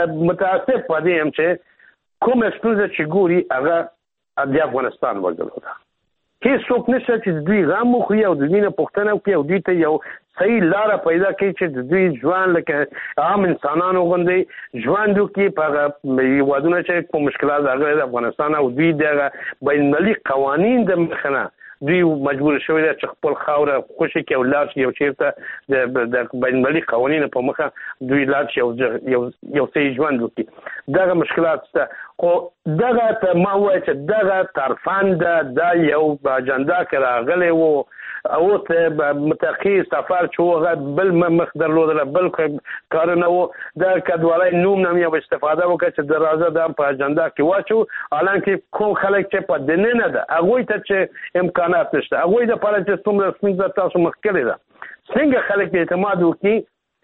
متاسف پدې هم چې کوم ستونزه چې ګوري هغه د افغانستان وګړو ده هیڅ څوک نشته چې دوی غم خو یو د دینه پښتنه کوي او دوی ته یو صحیح لار پیدا کوي چې دوی ژوند لکه عام انسانانو غوندي ژوند وکړي په وادونه چې کوم مشکلات راغلي د افغانستان او دوی د بین المللي قوانین د مخنه دوی مجبور شوی دي چې خپل خاوره خوشي کې او لار یو چیرته د بین المللي قوانینو په مخه دوی لار یو یو یو صحیح ژوند وکړي دغه مشکلات ته خو دغه ته ما وایي چې دغه طرفان دا یو اجنډا کې راغلی وو او ته متقی سفر چې بل مخ درلودل بل کارونه وو د کډوالۍ نوم نوم یو استفاده وکړي چې درازه د په اجنډا کې واچو حالانکه کوم خلک چې په دننه ده هغه ته چې امکانات نشته هغه د پاره چې څومره څنګه تاسو مخ کړی ده څنګه خلک اعتماد وکړي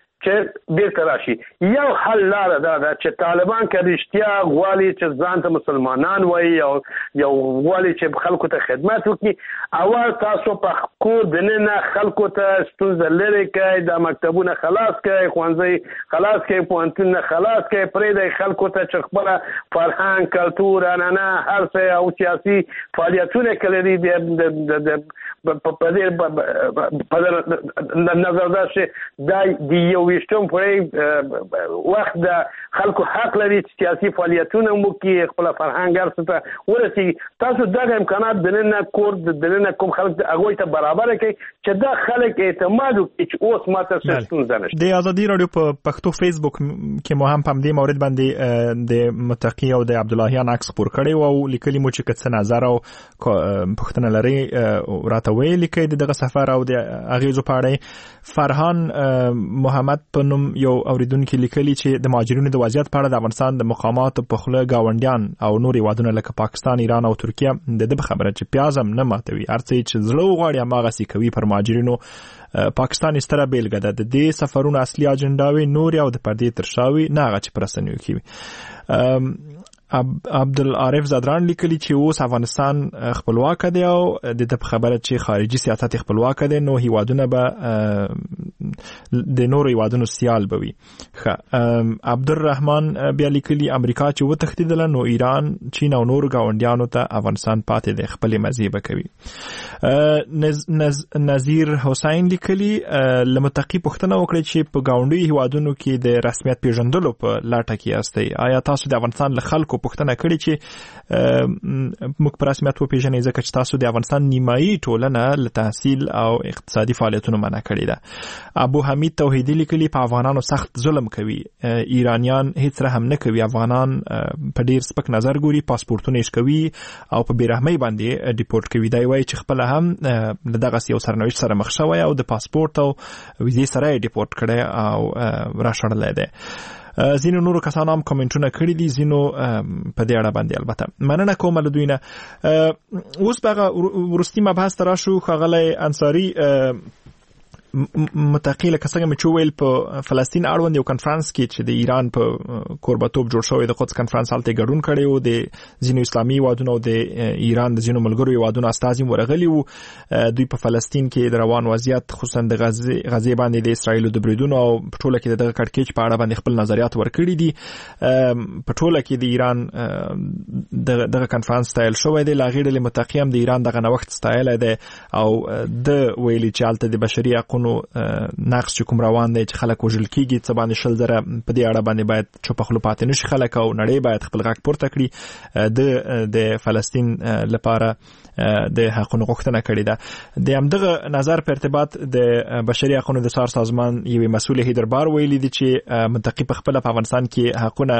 چې بیرته راشي یو حل لار دا ده چې طالبان که رښتیا غواړي چې ځان ته مسلمانان وایي او یو غواړي چې خلکو ته خدمت وکړي اول تاسو په کور دننه خلکو ته ستونزه لري کړئ د مکتبونه خلاص کړئ ښوونځي خلاص کړئ پوهنتونونه خلاص کړئ پرېږدئ خلکو ته چې خپله فرهنګ کلتور عنعنه هر څه او سیاسي فعالیتونه که لري په دې نظر دا چې دا د یو ویشتم پورې وخت د خلکو حق لري چې سیاسي فعالیتونه وکړي خپل فرهنګ ارڅ ته ورسي تاسو دغه امکانات دننه کور دننه کوم خلک هغه ته برابر کړي چې دا خلک اعتماد وکړي چې اوس ماته څه ستونزه نشته د ازادي رادیو په پښتو فیسبوک کې مو هم په دې مورید باندې د متقی او د عبداللهیان عکس خپور کړي او لیکلي مو چې څه نظر او پښتنه لري راته ویل لیکي دغه سفر او د اغیزو په اړه فرهان محمد په نوم یو اوریدونکو لیکلي چې د مهاجرینو د وضعیت په اړه د افغانستان د مقامات په خله گاونډیان او نور هیوادونه لکه پاکستان ایران او ترکیه د دې خبره چې پیازم نه ماتوي ارڅې چې زړه وغواړي هغه سې کوي پر مهاجرینو پاکستان ستره بیلګه ده د دې سفرونو اصلي اجنډاوي نور او د پردې ترشاوي نه هغه چې پرسنوي کوي عبدالعارف زادران لیکلی چې اوس افغانستان خپلواک دی او د خبره چې خارجي سیاست خپلواک دی نو هیوادونه به د نورو هیوادونو سیال بوي. ښه عبدالرحمن بیا لیکلي امریکا چې وتښتېدله نو ایران، چین او نورو ګاونډیانو ته افغانستان پاتې د خپلې مزې به کوي. نز نز نظیر حسین لیکلي لمتقي پوښتنه وکړي چې په ګاونډیو هیوادونو کې د رسمیت پیژندلو په لاټه کې یاستئ، آیا تاسو د افغانستان له خلکو پوښتنه کړې چې موږ په رسمیت وپېژنئ ځکه چې تاسو د افغانستان نیمایي ټولنه له تحصیل او اقتصادي فعالیتونو منع کړې ده؟ ابو حمید توحیدي لیکلي په افغانانو سخت ظلم کوي، ایرانیان هیڅ رحم نه کوي، افغانان په ډیر سپک نظر ګوري، پاسپورتونه یې کوي او په بیرحمۍ باندې ډیپورټ کوي. دا وایي چې خپل هم له دغه یو سرنوشت سره مخ شوی او د پاسپورت او ویزې سره یې ډیپورټ کړی او راشړلی دی. زینو نورو کسانو هم کومنټونه کړي دي، زینو په دې اړه باندې البته مننه کوم له دوی نه. اوس به ورستی مبحث ته راشو. ښاغلی انصاري متقی لکه څنګه مې چې وویل په فلسطین اړوند یو کنفرانس کې چې د ایران په کوربتوب جوړ شوی د قدس کنفرانس هلته یې ګډون کړی و، د ځینو اسلامي هیوادونو او د ایران د ځینو ملګرو هیوادونو استازي هم ورغلي وو. دوی په فلسطین کې د روان وضعیت خصوصا د غزې باندې د اسرائیلو د بریدونو او په ټوله کې د دغه کړکېچ په اړه باندې خپل نظریات ورکړي دي. په ټوله کې د ایران دغه کنفرانس ستایل شوی دی، له هغې ډلې متقي هم د ایران دغه نوښت ستایلی دی او د ویلي چې هلته د بشري حقونو نقص چې کوم روان دی چې خلک وژل کېږي، څه باندې شل زره په دې اړه باندې باید چوپه خوله پاتې نشي خلک او نړۍ باید خپل غږ پورته کړي. د د فلسطین لپاره د حقونو غوښتنه کړې ده. د همدغه نظر په ارتباط د بشري حقونو د څار سازمان یوې مسؤل هیدربار ویلي دي چې منطقي په خپله په افغانستان کې حقونه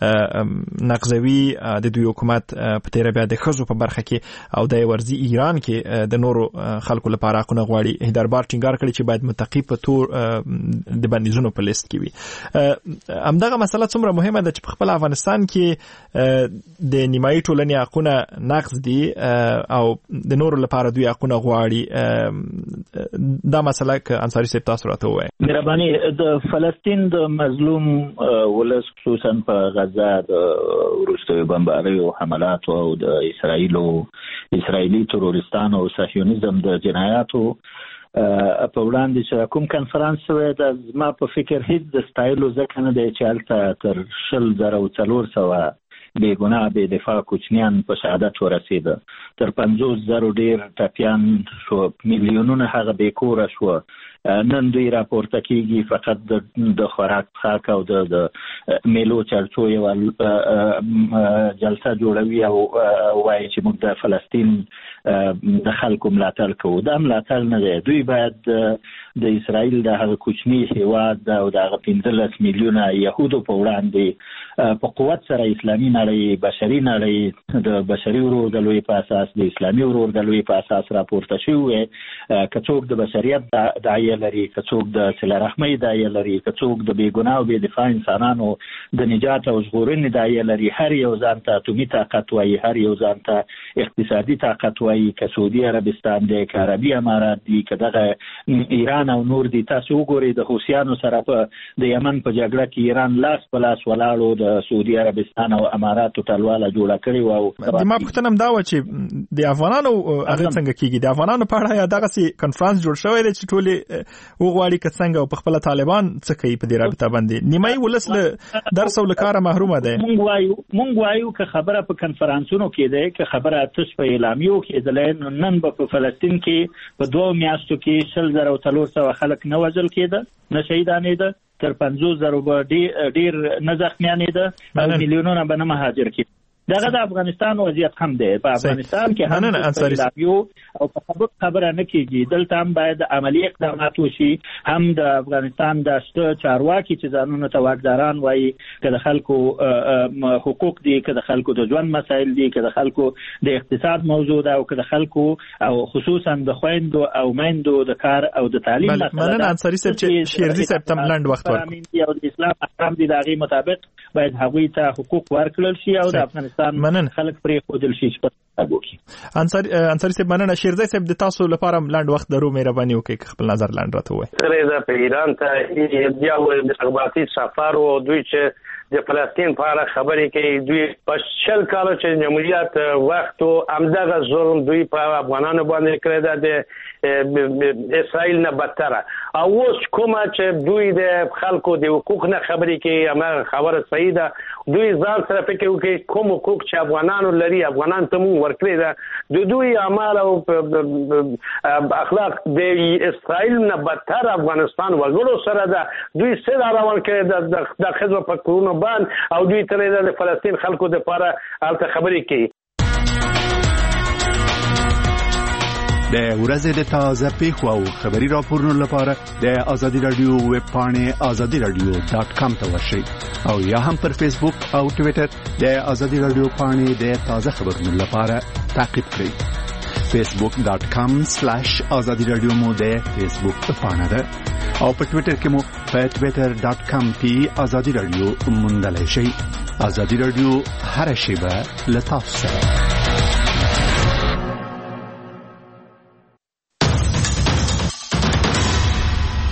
نقضوي، د دوی حکومت په تېره بیا د ښځو په برخه کې او د ورځي ایران کې د نورو خلکو لپاره حقونه غواړي. هیدربار ټینګار کړی چې باید متقي په تور د بندیزونو په لیست کې وي. همدغه مسله څومره مهمه ده چې په خپل افغانستان کې د نیمایي ټولنې حقونه نقض دي او د نورو لپاره دوی حقونه غواړي. دا مسله که انصاري صاحب تاسو راته ووایئ. مهرباني، د فلسطین د مظلوم ولس خصوصا په غزه د وروستیو بمباریو حملاتو او د اسرائیلو اسرائیلي تروریستانو او صهیونیزم د جنایاتو په وړاندې چې کوم کنفرانس شوی ده، زما په فکر هیڅ د ستایلو ځکه نه دی چې هلته تر شل زره او څلور سوه بې ګناه بې دفاع کوچنیان په شهادت ورسېده، تر پنځوس زرو ډېر ټپیان شو، میلیونونه هغه بې کوره شوه. نن دوی راپورته کېږي فقط د خوراک څښاک او د میلو چرچو یوه جلسه جوړوي او وایي چې موږ د فلسطین د خلکو ملاتړ کوو. دا ملاتړ نه دی. دوی باید د اسرائیل د هغه کوچني هیواد او د هغه پنځلس میلیونه یهودو په وړاندې په قوت سره اسلامي نړۍ، بشري نړۍ د بشري ورورګلوۍ په اساس، د اسلامي ورورګلوۍ په اساس راپورته شوي وي. که څوک د بشریت داعیه لري، که څوک د صله رحمۍ داعیه لري، که څوک د بې ګناه او بې دفاع انسانانو د نجات او ژغورنې داعیه لري، هر یو ځان ته اتومي طاقت وایي، هر یو ځان ته اقتصادي طاقت وایي، که سعودي عربستان دی، که عربي امارات دي، که دغه ایران او نور دي. تاسو وګورئ د حوثیانو سره په د یمن په جګړه کې ایران لاس په لاس ولاړو، د سعودي عربستان او اماراتو ټلواله جوړه کړې وه. د ما پوښتنه هم دا وه چې د افغانانو هغه څنګه کېږي، د افغانانو په اړه یا دغسې کنفرانس جوړ شوی دی چې ټولې وغواړي که څنګه او په خپله طالبان څه کوي په دې رابطه باندې؟ نیمایي ولس له درس او له کاره محرومه دی. مونږ وایو مونږ وایو که خبره په کنفرانسونو کې دی، که خبره تش په اعلامیو کېدلی، نو نن به په فلسطین کې په دوو میاشتو کې شل زره او څلور سوه خلک نه وژل کېده، نه شهیدانېده، تر پنځوس زرو به ډېر نه زخمیانېده او میلیونونه به نه مهاجر کېده. دغه د افغانستان وضعیت هم دی. په افغانستان کې هم اعلامیو او په خبره خبره نه کېږي. دلته هم باید عملي اقدامات وشي. هم د افغانستان د شته چارواکي چې ځانونه ته واکداران وایي، که د خلکو حقوق دي، که د خلکو د ژوند مسایل دي، که د خلکو د اقتصاد موضوع ده، او که د خلکو او خصوصا د خویندو او میندو د کار او د تعلیم مسله ده. مننه انصاري صاحب چې شیرزي صاحب ته لنډ وخت ورکړو. او د اسلام احکام دي، د هغې مطابق باید هغوی ته حقوق ورکړل شي او د افغانستان منن خلک پرې خودل شي. اګوکی. انصاری انصاری صاحب مننه. شیرزای صاحب د تاسو لپاره لاند وخت درو مهرباني وکړئ خپل نظر لاند راته وایي. سره دا په ایران ته بیا و د خبراتي سفر او دوی چې د فلسطین په اړه خبرې کوي، دوی په شل کال چې جمهوریت وخت او امدغه ظلم دوی په افغانانو باندې کړی دا د اسرائیل نه بدتره. او اوس کومه چې دوی د خلکو د حقوق نه خبرې کوي، هغه خبره صحیح ده. دوی ځان سره فکر وکړي کوم حقوق چې افغانانو لري، افغانان ته مو ورکړي ده، د دوی اعمال او اخلاق د اسرائیل نه بدتر افغانستان وګړو سره ده. دوی څه روان کړي د د خزو په کورونو باندې او دوی ترې د فلسطین خلکو د لپاره الته خبرې کوي. د ورځې د تازه پیښو او خبري راپورونو لپاره د ازادي رادیو ویب پاڼې ازادي رادیو ډاټ کام ته ورشئ او یا هم پر فیسبوک او ټوئیټر د ازادي رادیو پاڼې د تازه خبرونو لپاره تعقیب کړئ. فیسبوک ډاټ کام سلیش ازادي رادیو مو د فیسبوک پاڼه ده او په ټوئیټر کې مو په ټوئیټر ډاټ کام کې ازادي رادیو موندلای شئ. ازادي رادیو هر شی به له تاسو سره.